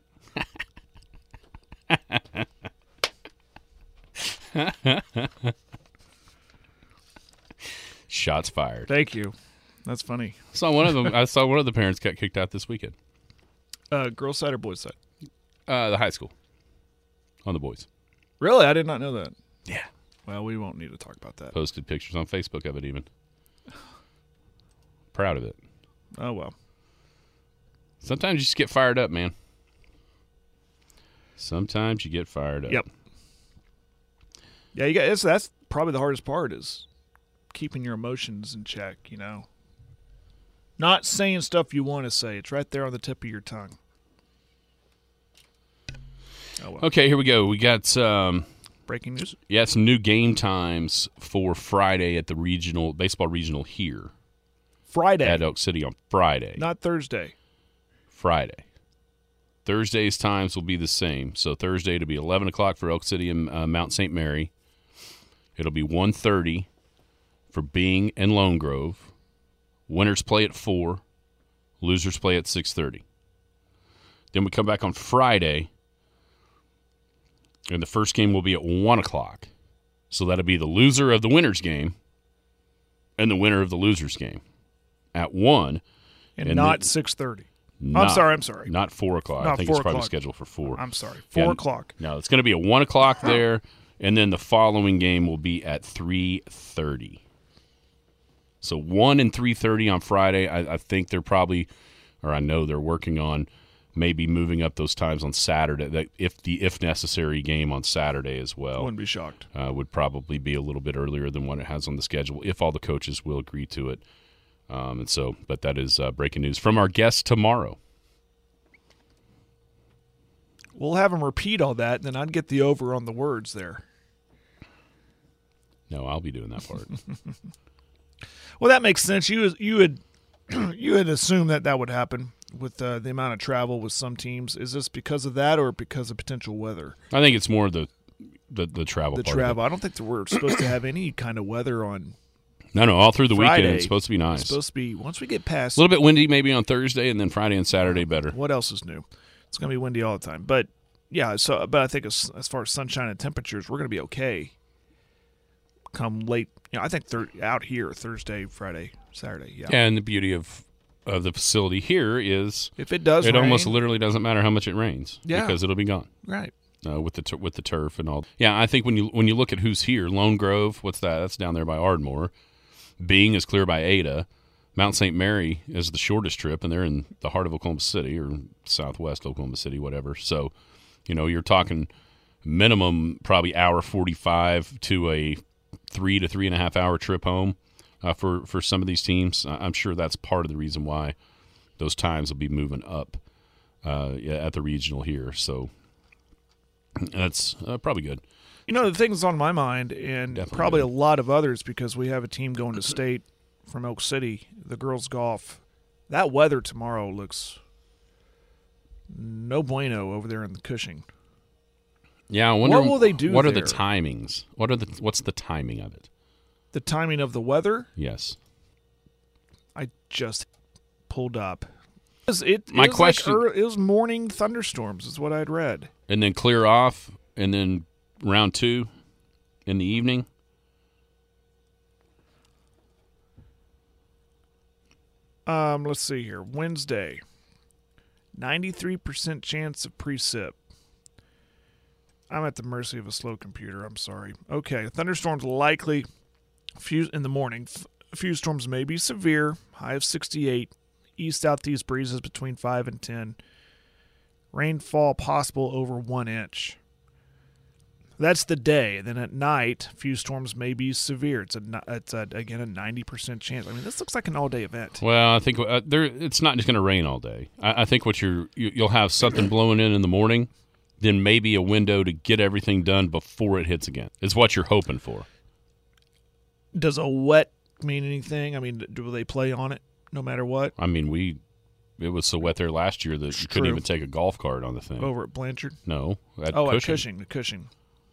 Shots fired. thank you. That's funny. I saw one of them. I saw one of the parents got kicked out this weekend. Uh, girls' side or boys' side? Uh, the high school on the boys. Really? I did not know that. Yeah. Well, we won't need to talk about that. Posted pictures on Facebook of it even. Proud of it. Oh, well. Sometimes you just get fired up, man. Sometimes you get fired up. Yep. Yeah, you got that's, that's probably the hardest part is keeping your emotions in check, you know. Not saying stuff you want to say. It's right there on the tip of your tongue. Oh, well. Okay, here we go. We got um, Breaking news. yeah, some new game times for Friday at the regional baseball regional here Friday. at Elk City on Friday. Not Thursday. Friday. Thursday's times will be the same. So Thursday it'll be eleven o'clock for Elk City and uh, Mount Saint Mary. It'll be one thirty for Bing and Lone Grove. Winners play at four. Losers play at six thirty. Then we come back on Friday, and the first game will be at one o'clock. So that'll be the loser of the winners game and the winner of the losers game at one. And, And not the- six thirty. Not, I'm sorry, I'm sorry. Not four o'clock. Not I think four it's probably o'clock. scheduled for four. I'm sorry. four Yeah, o'clock. No, it's going to be at one o'clock there, and then the following game will be at three thirty. So one and three thirty on Friday. I, I think they're probably, or I know they're working on maybe moving up those times on Saturday. That if the if necessary game on Saturday as well Wouldn't be shocked. uh, would probably be a little bit earlier than what it has on the schedule if all the coaches will agree to it. Um, and so, but that is uh, breaking news from our guest tomorrow. We'll have him repeat all that, and then I'd get the over on the words there. No, I'll be doing that part. Well, that makes sense. You you had you had assumed that that would happen with uh, the amount of travel with some teams. Is this because of that or because of potential weather? I think it's more the the, the travel. The part travel. Of I don't think that we're supposed to have any kind of weather on it. No, no, all through the Friday, weekend it's supposed to be nice. It's supposed to be, once we get past. A little bit windy maybe on Thursday, and then Friday and Saturday better. What else is new? It's going to be windy all the time. But, yeah, so but I think as, as far as sunshine and temperatures, we're going to be okay come late. You know, I think thir- out here Thursday, Friday, Saturday. Yeah. And the beauty of, of the facility here is if it does it rain, almost literally doesn't matter how much it rains Yeah. because it'll be gone. Right. Uh, with the tur- with the turf and all. Yeah, I think when you when you look at who's here, Lone Grove, what's that? That's down there by Ardmore. Bing is clear by Ada. Mount Saint Mary is the shortest trip, and they're in the heart of Oklahoma City or southwest Oklahoma City, whatever. So, you know, you're talking minimum probably hour forty-five to a three to three and a half hour trip home uh, for for some of these teams. I'm sure that's part of the reason why those times will be moving up uh, at the regional here. So. That's uh, probably good. You know, the things on my mind, and Definitely probably good. a lot of others, because we have a team going to state from Elk City, the girls' golf. That weather tomorrow looks no bueno over there in the Cushing. Yeah, I wonder What will they do What are there? the timings? What are the What's the timing of it? The timing of the weather, Yes. I just pulled up. It was, it, My it was question- like ear- it was morning thunderstorms, is what I'd read. And then clear off, and then round two in the evening. Um, let's see here. Wednesday, ninety-three percent chance of precip. I'm at the mercy of a slow computer. I'm sorry. Okay, thunderstorms likely few in the morning. F- a few storms may be severe. High of sixty-eight. East-southeast breezes between five and ten. Rainfall possible over one inch. That's the day. Then at night, a few storms may be severe. It's a ni- it's a, again a ninety percent chance. I mean, this looks like an all-day event. Well, I think uh, there. It's not just going to rain all day. I, I think what you're you, you'll have something blowing in in the morning, then maybe a window to get everything done before it hits again. Is what you're hoping for. Does a wet mean anything? I mean, do they play on it no matter what? I mean, we it was so wet there last year that you couldn't True. even take a golf cart on the thing. Over at Blanchard? No, at Oh, Cushing. at Cushing. The Cushing.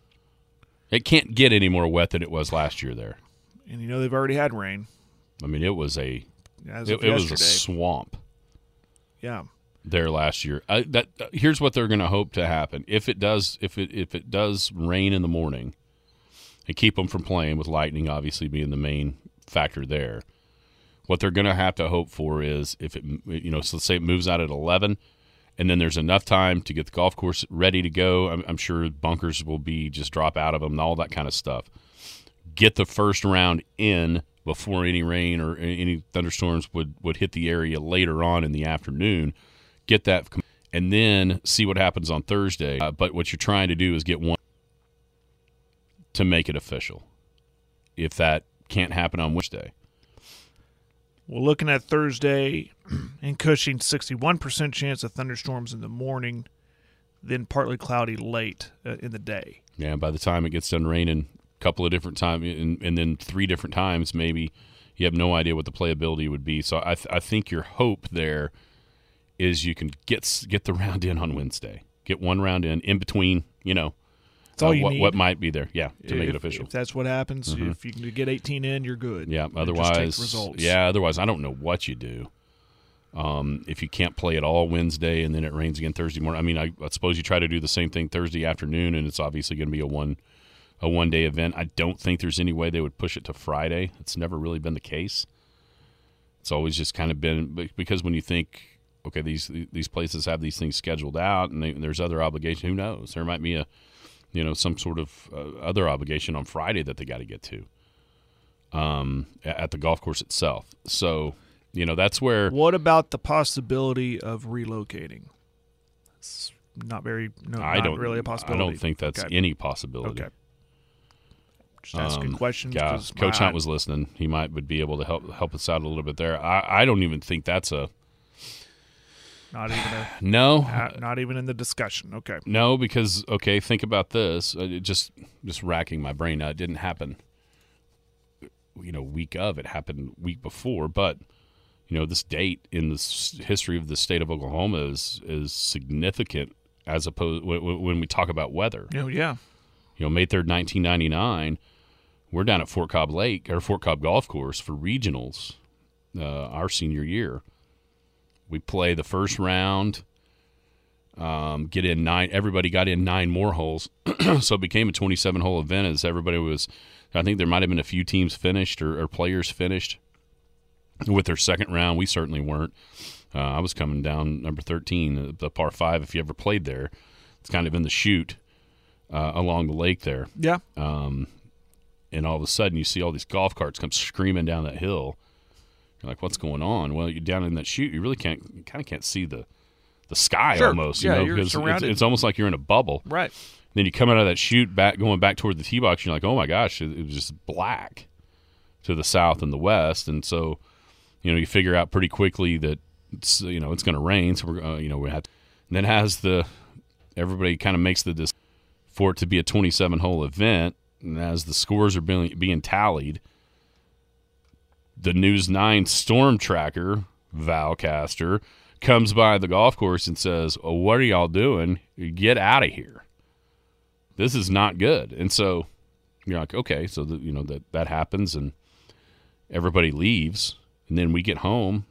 It can't get any more wet than it was last year there. And you know they've already had rain. I mean, it was a As it, of it was a yesterday. swamp Yeah. there last year. I, that uh, here's what they're going to hope to happen if it does if it if it does rain in the morning, and keep them from playing with lightning obviously being the main factor there. What they're going to have to hope for is if it you know so let's say it moves out at eleven. And then there's enough time to get the golf course ready to go. I'm, I'm sure bunkers will be just drop out of them and all that kind of stuff. Get the first round in before any rain or any thunderstorms would, would hit the area later on in the afternoon. Get that, and then see what happens on Thursday. Uh, but what you're trying to do is get one to make it official. If that can't happen on Wednesday. Well, looking at Thursday in Cushing, sixty-one percent chance of thunderstorms in the morning, then partly cloudy late uh, in the day. Yeah, by the time it gets done raining a couple of different times, and, and then three different times, maybe you have no idea what the playability would be. So I, th- I think your hope there is you can get get the round in on Wednesday. Get one round in, in between, you know, That's all uh, you what, need. what might be there. Yeah, to make If- it official. If that's what happens, Mhm. if you can get eighteen in, you're good. Yeah, And otherwise, just take results. yeah, otherwise, I don't know what you do. Um, if you can't play at all Wednesday and then it rains again Thursday morning, I mean, I, I suppose you try to do the same thing Thursday afternoon, and it's obviously going to be a one a one day event. I don't think there's any way they would push it to Friday. It's never really been the case. It's always just kind of been because when you think, okay, these these places have these things scheduled out, and they, there's other obligation. Who knows? There might be a you know some sort of uh, other obligation on Friday that they got to get to um, at the golf course itself. So. You know, that's where. What about the possibility of relocating? It's not very, no, I not don't really a possibility. I don't think that's Okay. any possibility. Okay. Just asking Um, questions. Yeah, 'cause Coach my- Hunt was listening. He might would be able to help help us out a little bit there. I, I don't even think that's a Not even a, no. not, not even in the discussion. Okay. No, because okay, think about this. Uh, it just just racking my brain. Now, it didn't happen. You know, week of it happened week before, but. You know, this date in the s- history of the state of Oklahoma is is significant as opposed w- w- when we talk about weather. Oh, yeah. You know, May third, nineteen ninety-nine, we're down at Fort Cobb Lake or Fort Cobb Golf Course for regionals uh, our senior year. We play the first round, um, get in nine. Everybody got in nine more holes, so it became a twenty-seven hole event. As everybody was, I think there might have been a few teams finished or, or players finished with their second round. We certainly weren't. Uh, I was coming down number thirteen, the par five. If you ever played there, it's kind of in the chute uh, along the lake there. Yeah. Um, and all of a sudden, you see all these golf carts come screaming down that hill. You're like, "What's going on?" Well, you're down in that chute. You really can't, you kind of can't see the the sky sure. almost. Yeah, you know, you're because surrounded. it's, it's almost like you're in a bubble. Right. Then you come out of that chute, back going back toward the tee box. You're like, "Oh my gosh!" It, it was just black to the south and the west, and so you know you figure out pretty quickly that it's you know it's going to rain. So we're uh, you know we have. To, and then as the everybody kind of makes the decision for it to be a twenty-seven hole event. And as the scores are being, being tallied, the News nine Storm Tracker, Valcaster, comes by the golf course and says, oh, what are y'all doing? Get out of here. This is not good. And so you're like, okay, so the, you know that, that happens and everybody leaves. And then we get home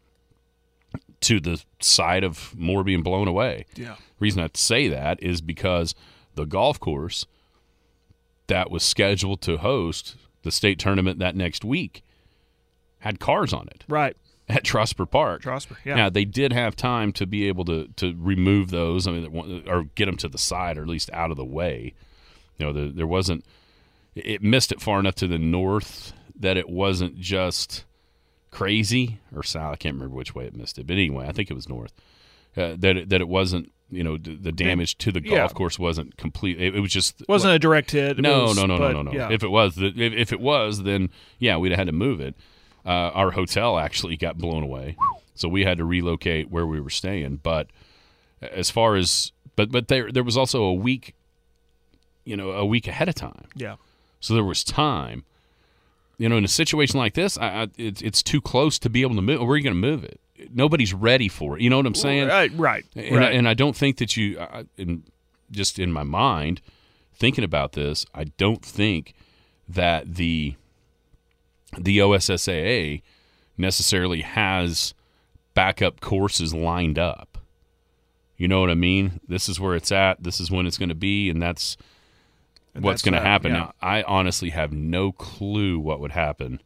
to the side of more being blown away. Yeah. Reason I say that is because the golf course that was scheduled to host the state tournament that next week had cars on it. Right. At Trosper Park. Trosper, yeah. Now, they did have time to be able to, to remove those, I mean, or get them to the side or at least out of the way. You know, the, there wasn't – it missed it far enough to the north that it wasn't just crazy or south. I can't remember which way it missed it. But anyway, I think it was north. Uh, that, it, that it wasn't – you know, the damage to the golf yeah. course wasn't complete. It, it was just – wasn't a direct hit. No, was, no, no, but, no, no, no. Yeah. If it was, if, if it was, then, yeah, we'd have had to move it. Uh, our hotel actually got blown away, so we had to relocate where we were staying. But as far as – but but there there was also a week, you know, a week ahead of time. Yeah. So there was time. You know, in a situation like this, I, I, it's it's too close to be able to move. Where are you going to move it? Nobody's ready for it. You know what I'm saying? Right, right. And, right. I, and I don't think that you, uh, in, just in my mind, thinking about this, I don't think that the the O S S A A necessarily has backup courses lined up. You know what I mean? This is where it's at. This is when it's going to be, and that's and what's going to happen. Yeah. Now, I honestly have no clue what would happen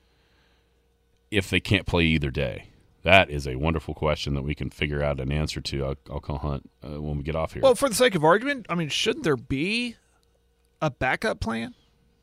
if they can't play either day. That is a wonderful question that we can figure out an answer to. I'll, I'll call Hunt uh, when we get off here. Well, for the sake of argument, I mean, shouldn't there be a backup plan?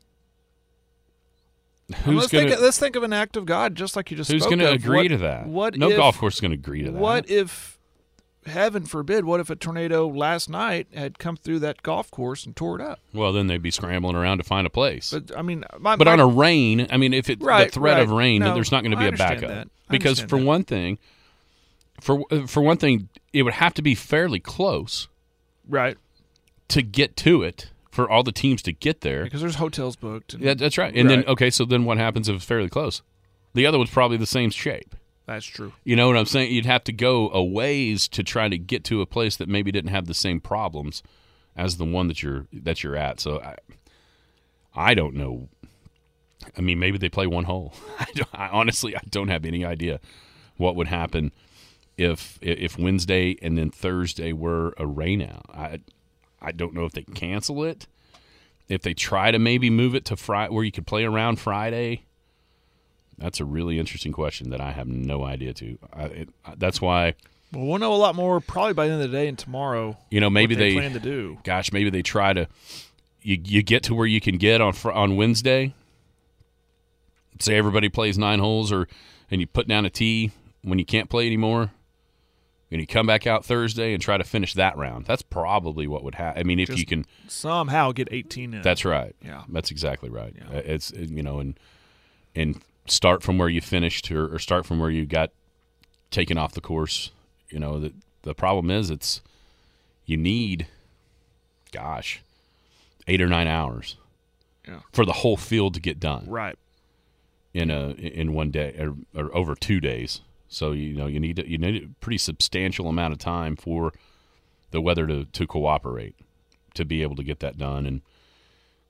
Who's I mean, let's, gonna, think, let's think of an act of God, just like you just who's spoke going to of. agree what, to that? What no if, golf course is going to agree to that. What if, heaven forbid, what if a tornado last night had come through that golf course and tore it up? Well, then they'd be scrambling around to find a place. But I mean, my, but my, on a rain, I mean, if it right, the threat right. of rain, no, there's not going to be I a backup. that. Because for that. one thing, for for one thing, it would have to be fairly close, right, to get to it for all the teams to get there. Because there's hotels booked. And, yeah, that's right. And right. then okay, so then what happens if it's fairly close? The other one's probably the same shape. That's true. You know what I'm saying? You'd have to go a ways to try to get to a place that maybe didn't have the same problems as the one that you're that you're at. So I, I don't know. I mean, maybe they play one hole. I, don't, I honestly, I don't have any idea what would happen if if Wednesday and then Thursday were a rainout. I I don't know if they cancel it. If they try to maybe move it to Friday, where you could play around Friday. That's a really interesting question that I have no idea to. I, it, that's why. Well, we'll know a lot more probably by the end of the day and tomorrow. You know, maybe what they, they plan to do. Gosh, maybe they try to. You you get to where you can get on on Wednesday. Say everybody plays nine holes, or and you put down a tee when you can't play anymore, and you come back out Thursday and try to finish that round. That's probably what would happen. I mean, if Just you can somehow get eighteen in. That's right. Yeah, that's exactly right. Yeah. It's you know and and. Start from where you finished, or, or start from where you got taken off the course. You know, the the problem is it's you need, gosh, eight or nine hours yeah. for the whole field to get done. Right. In a in one day or, or over two days. So you know you need to, you need a pretty substantial amount of time for the weather to, to cooperate to be able to get that done. And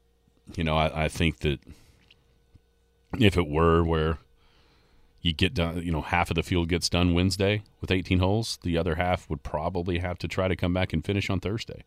you know, I, I think that if it were where you get done, you know, half of the field gets done Wednesday with eighteen holes, the other half would probably have to try to come back and finish on Thursday.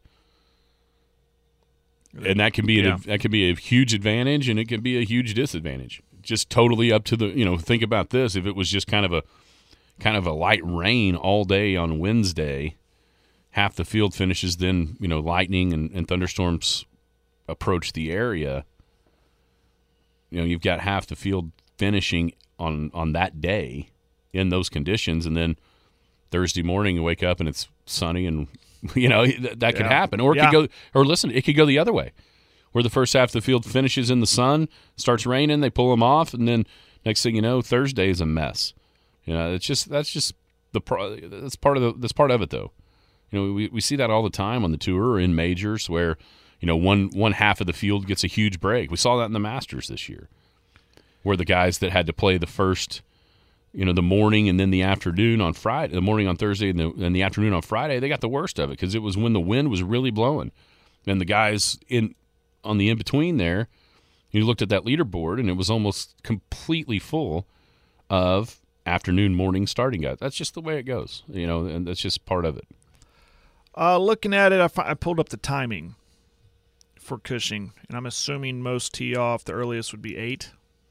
And that can be yeah. an, that can be a huge advantage, and it can be a huge disadvantage. Just totally up to the, you know, think about this. If it was just kind of a kind of a light rain all day on Wednesday, half the field finishes, then, you know, lightning and, and thunderstorms approach the area. You know, you've got half the field finishing on, on that day in those conditions, and then Thursday morning you wake up and it's sunny, and you know that, that could yeah. happen. Or it yeah. could go, or listen, it could go the other way, where the first half of the field finishes in the sun, starts raining, they pull them off, and then next thing you know, Thursday is a mess. You know, it's just that's just the pro, that's part of the that's part of it though. You know, we we see that all the time on the tour or in majors where, you know, one one half of the field gets a huge break. We saw that in the Masters this year, where the guys that had to play the first, you know, the morning and then the afternoon on Friday, the morning on Thursday and the, and the afternoon on Friday, they got the worst of it because it was when the wind was really blowing. And the guys in on the in-between there, you looked at that leaderboard and it was almost completely full of afternoon, morning starting guys. That's just the way it goes, you know, and that's just part of it. Uh, looking at it, I, fi- I pulled up the timing for Cushing, and I'm assuming most tee off, the earliest would be eight.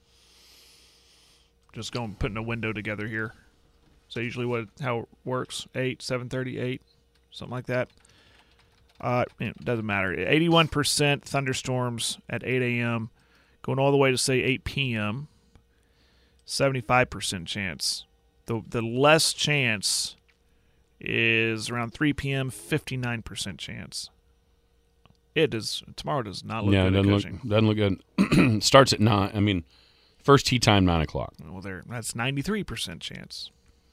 Just going putting a window together here. So usually what how it works, eight, seven thirty, eight, something like that. Uh, it doesn't matter. eighty-one percent thunderstorms at eight a.m., going all the way to, say, eight p.m., seventy-five percent chance. The the less chance is around three p.m., fifty-nine percent chance. It does. Tomorrow does not look yeah, good it at doesn't Cushing. look, doesn't look good. Starts at nine. I mean, first tee time, nine o'clock. Well, there, that's ninety-three percent chance.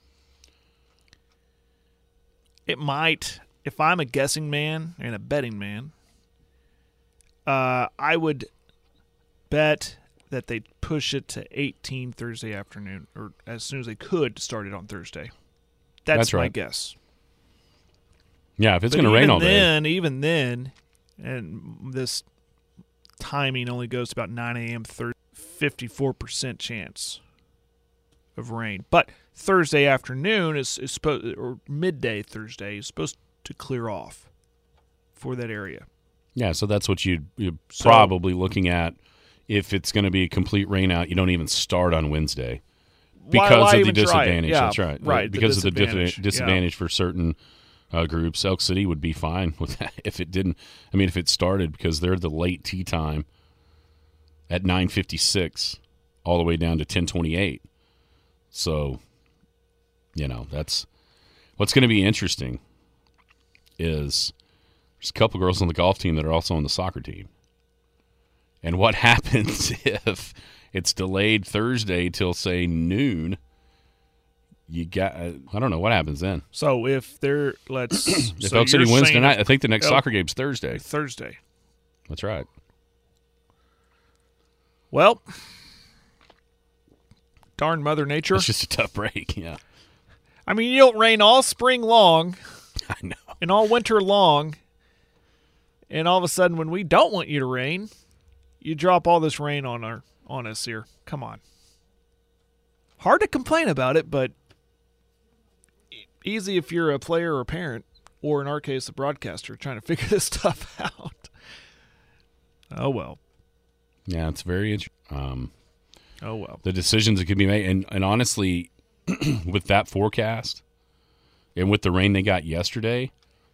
It might, if I'm a guessing man and a betting man, uh, I would bet that they push it to eighteen Thursday afternoon, or as soon as they could start it on Thursday. That's, That's my right. guess. Yeah, if it's But going to rain even all day. then, even then, and this timing only goes to about nine a.m., fifty-four percent chance of rain. But Thursday afternoon is, is supposed, or midday Thursday is supposed to clear off for that area. Yeah, so that's what you'd, you're So- probably looking at if it's going to be a complete rain out. You don't even start on Wednesday because Why- why of the even try it? disadvantage. Yeah, That's right. right, the Because of the disadvantage. disadvantage, disadvantage for certain uh, groups. Elk City would be fine with that if it didn't. I mean, if it started because they're the late tee time at nine fifty-six all the way down to ten twenty-eight. So, you know, that's what's going to be interesting is there's a couple girls on the golf team that are also on the soccer team. And what happens if it's delayed Thursday till, say, noon? You got, I don't know what happens then. So if they're, let's. If so Elk City you're wins saying tonight, I think the next Elk- soccer game's Thursday. Thursday. That's right. Well, darn Mother Nature. It's just a tough break, yeah. I mean, you don't rain all spring long I know. and all winter long, and all of a sudden when we don't want you to rain, you drop all this rain on our on us here. Come on. Hard to complain about it, but e- easy if you're a player or a parent, or in our case, a broadcaster trying to figure this stuff out. Oh, well. Yeah, it's very interesting. Um, Oh, well. the decisions that could be made. And, and honestly, with that forecast and with the rain they got yesterday,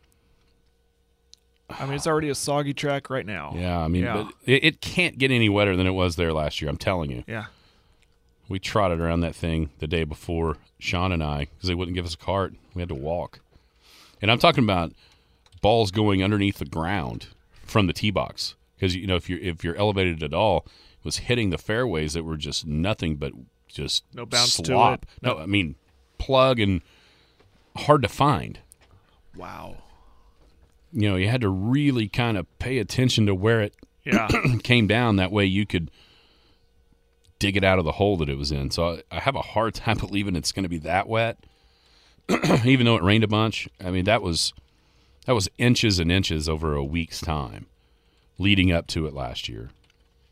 I mean, it's already a soggy track right now. yeah, I mean, Yeah. but it, it can't get any wetter than it was there last year. I'm telling you. Yeah. We trotted around that thing the day before, Sean and I, because they wouldn't give us a cart. We had to walk. And I'm talking about balls going underneath the ground from the tee box. Because, you know, if you're, if you're elevated at all, it was hitting the fairways that were just nothing but just No bounce to slop. it. No, I mean, plug and hard to find. Wow. You know, you had to really kind of pay attention to where it Yeah. came down. That way you could dig it out of the hole that it was in. So I, I have a hard time believing it's going to be that wet, even though it rained a bunch. I mean, that was that was inches and inches over a week's time leading up to it last year.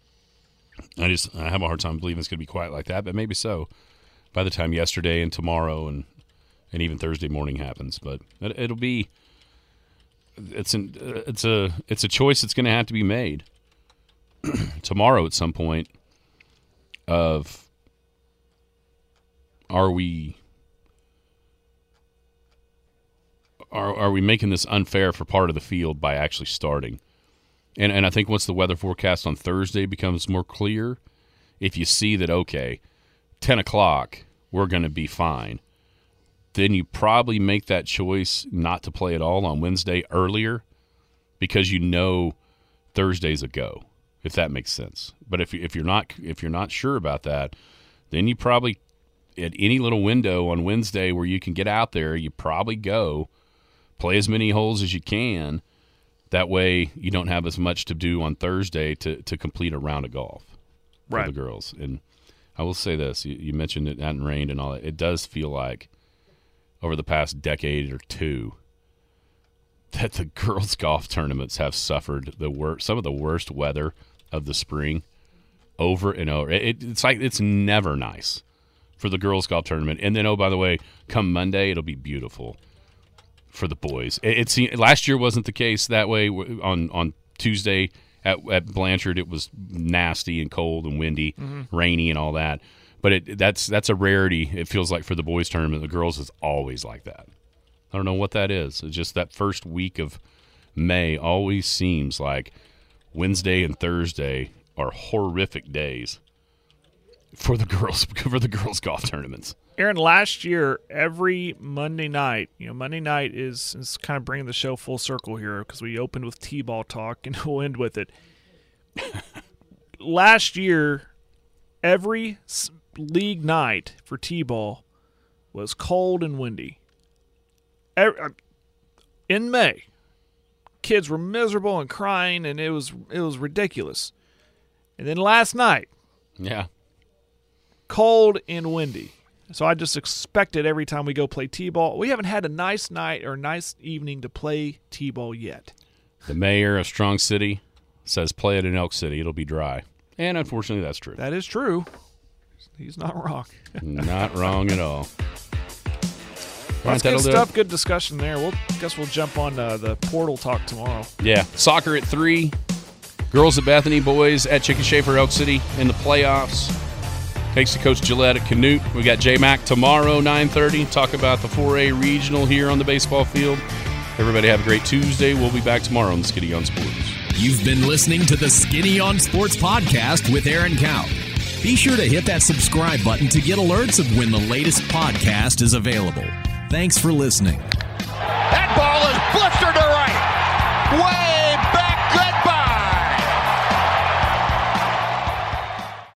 I just I have a hard time believing it's going to be quite like that, but maybe so by the time yesterday and tomorrow and and even Thursday morning happens. But it, it'll be it's an it's a it's a choice that's going to have to be made tomorrow at some point. Of are we are are we making this unfair for part of the field by actually starting? And and I think once the weather forecast on Thursday becomes more clear, if you see that, okay, ten o'clock, we're going to be fine, then you probably make that choice not to play at all on Wednesday earlier because you know Thursday's a go, if that makes sense. But if, if you're not if you're not sure about that, then you probably, at any little window on Wednesday where you can get out there, you probably go, play as many holes as you can. That way you don't have as much to do on Thursday to, to complete a round of golf for right. the girls. And I will say this, you, you mentioned it hadn't rained and all that. It does feel like over the past decade or two that the girls' golf tournaments have suffered the wor- some of the worst weather of the spring over and over. It, it's like it's never nice for the girls' golf tournament. And then, oh, by the way, come Monday, it'll be beautiful for the boys. It, it last year wasn't the case that way. On on Tuesday at, at Blanchard, it was nasty and cold and windy, mm-hmm. rainy and all that. But it, that's that's a rarity. It feels like for the boys' tournament, the girls is always like that. I don't know what that is. It's just that first week of May always seems like Wednesday and Thursday are horrific days for the girls for the girls' golf tournaments. Aaron, last year, every Monday night, you know, Monday night is, is kind of bringing the show full circle here because we opened with T-ball talk and we'll end with it. Last year, every league night for T-ball was cold and windy. In May, kids were miserable and crying, and it was it was ridiculous. And then last night, yeah, cold and windy. So I just expect it every time we go play T-ball. We haven't had a nice night or a nice evening to play T-ball yet. The mayor of Strong City says play it in Elk City. It'll be dry. And unfortunately, that's true. That is true. He's not wrong. Not wrong at all. Well, that's good stuff. Good discussion there. We'll guess we'll jump on uh, the portal talk tomorrow. Yeah. Soccer at three. Girls at Bethany, boys at Chicken Schaefer, Elk City in the playoffs. Thanks to Coach Gillette at Canute. We got J-Mac tomorrow, nine thirty. Talk about the four A regional here on the baseball field. Everybody have a great Tuesday. We'll be back tomorrow on the Skinny on Sports. You've been listening to the Skinny on Sports podcast with Aaron Cow. Be sure to hit that subscribe button to get alerts of when the latest podcast is available. Thanks for listening. That ball is blistered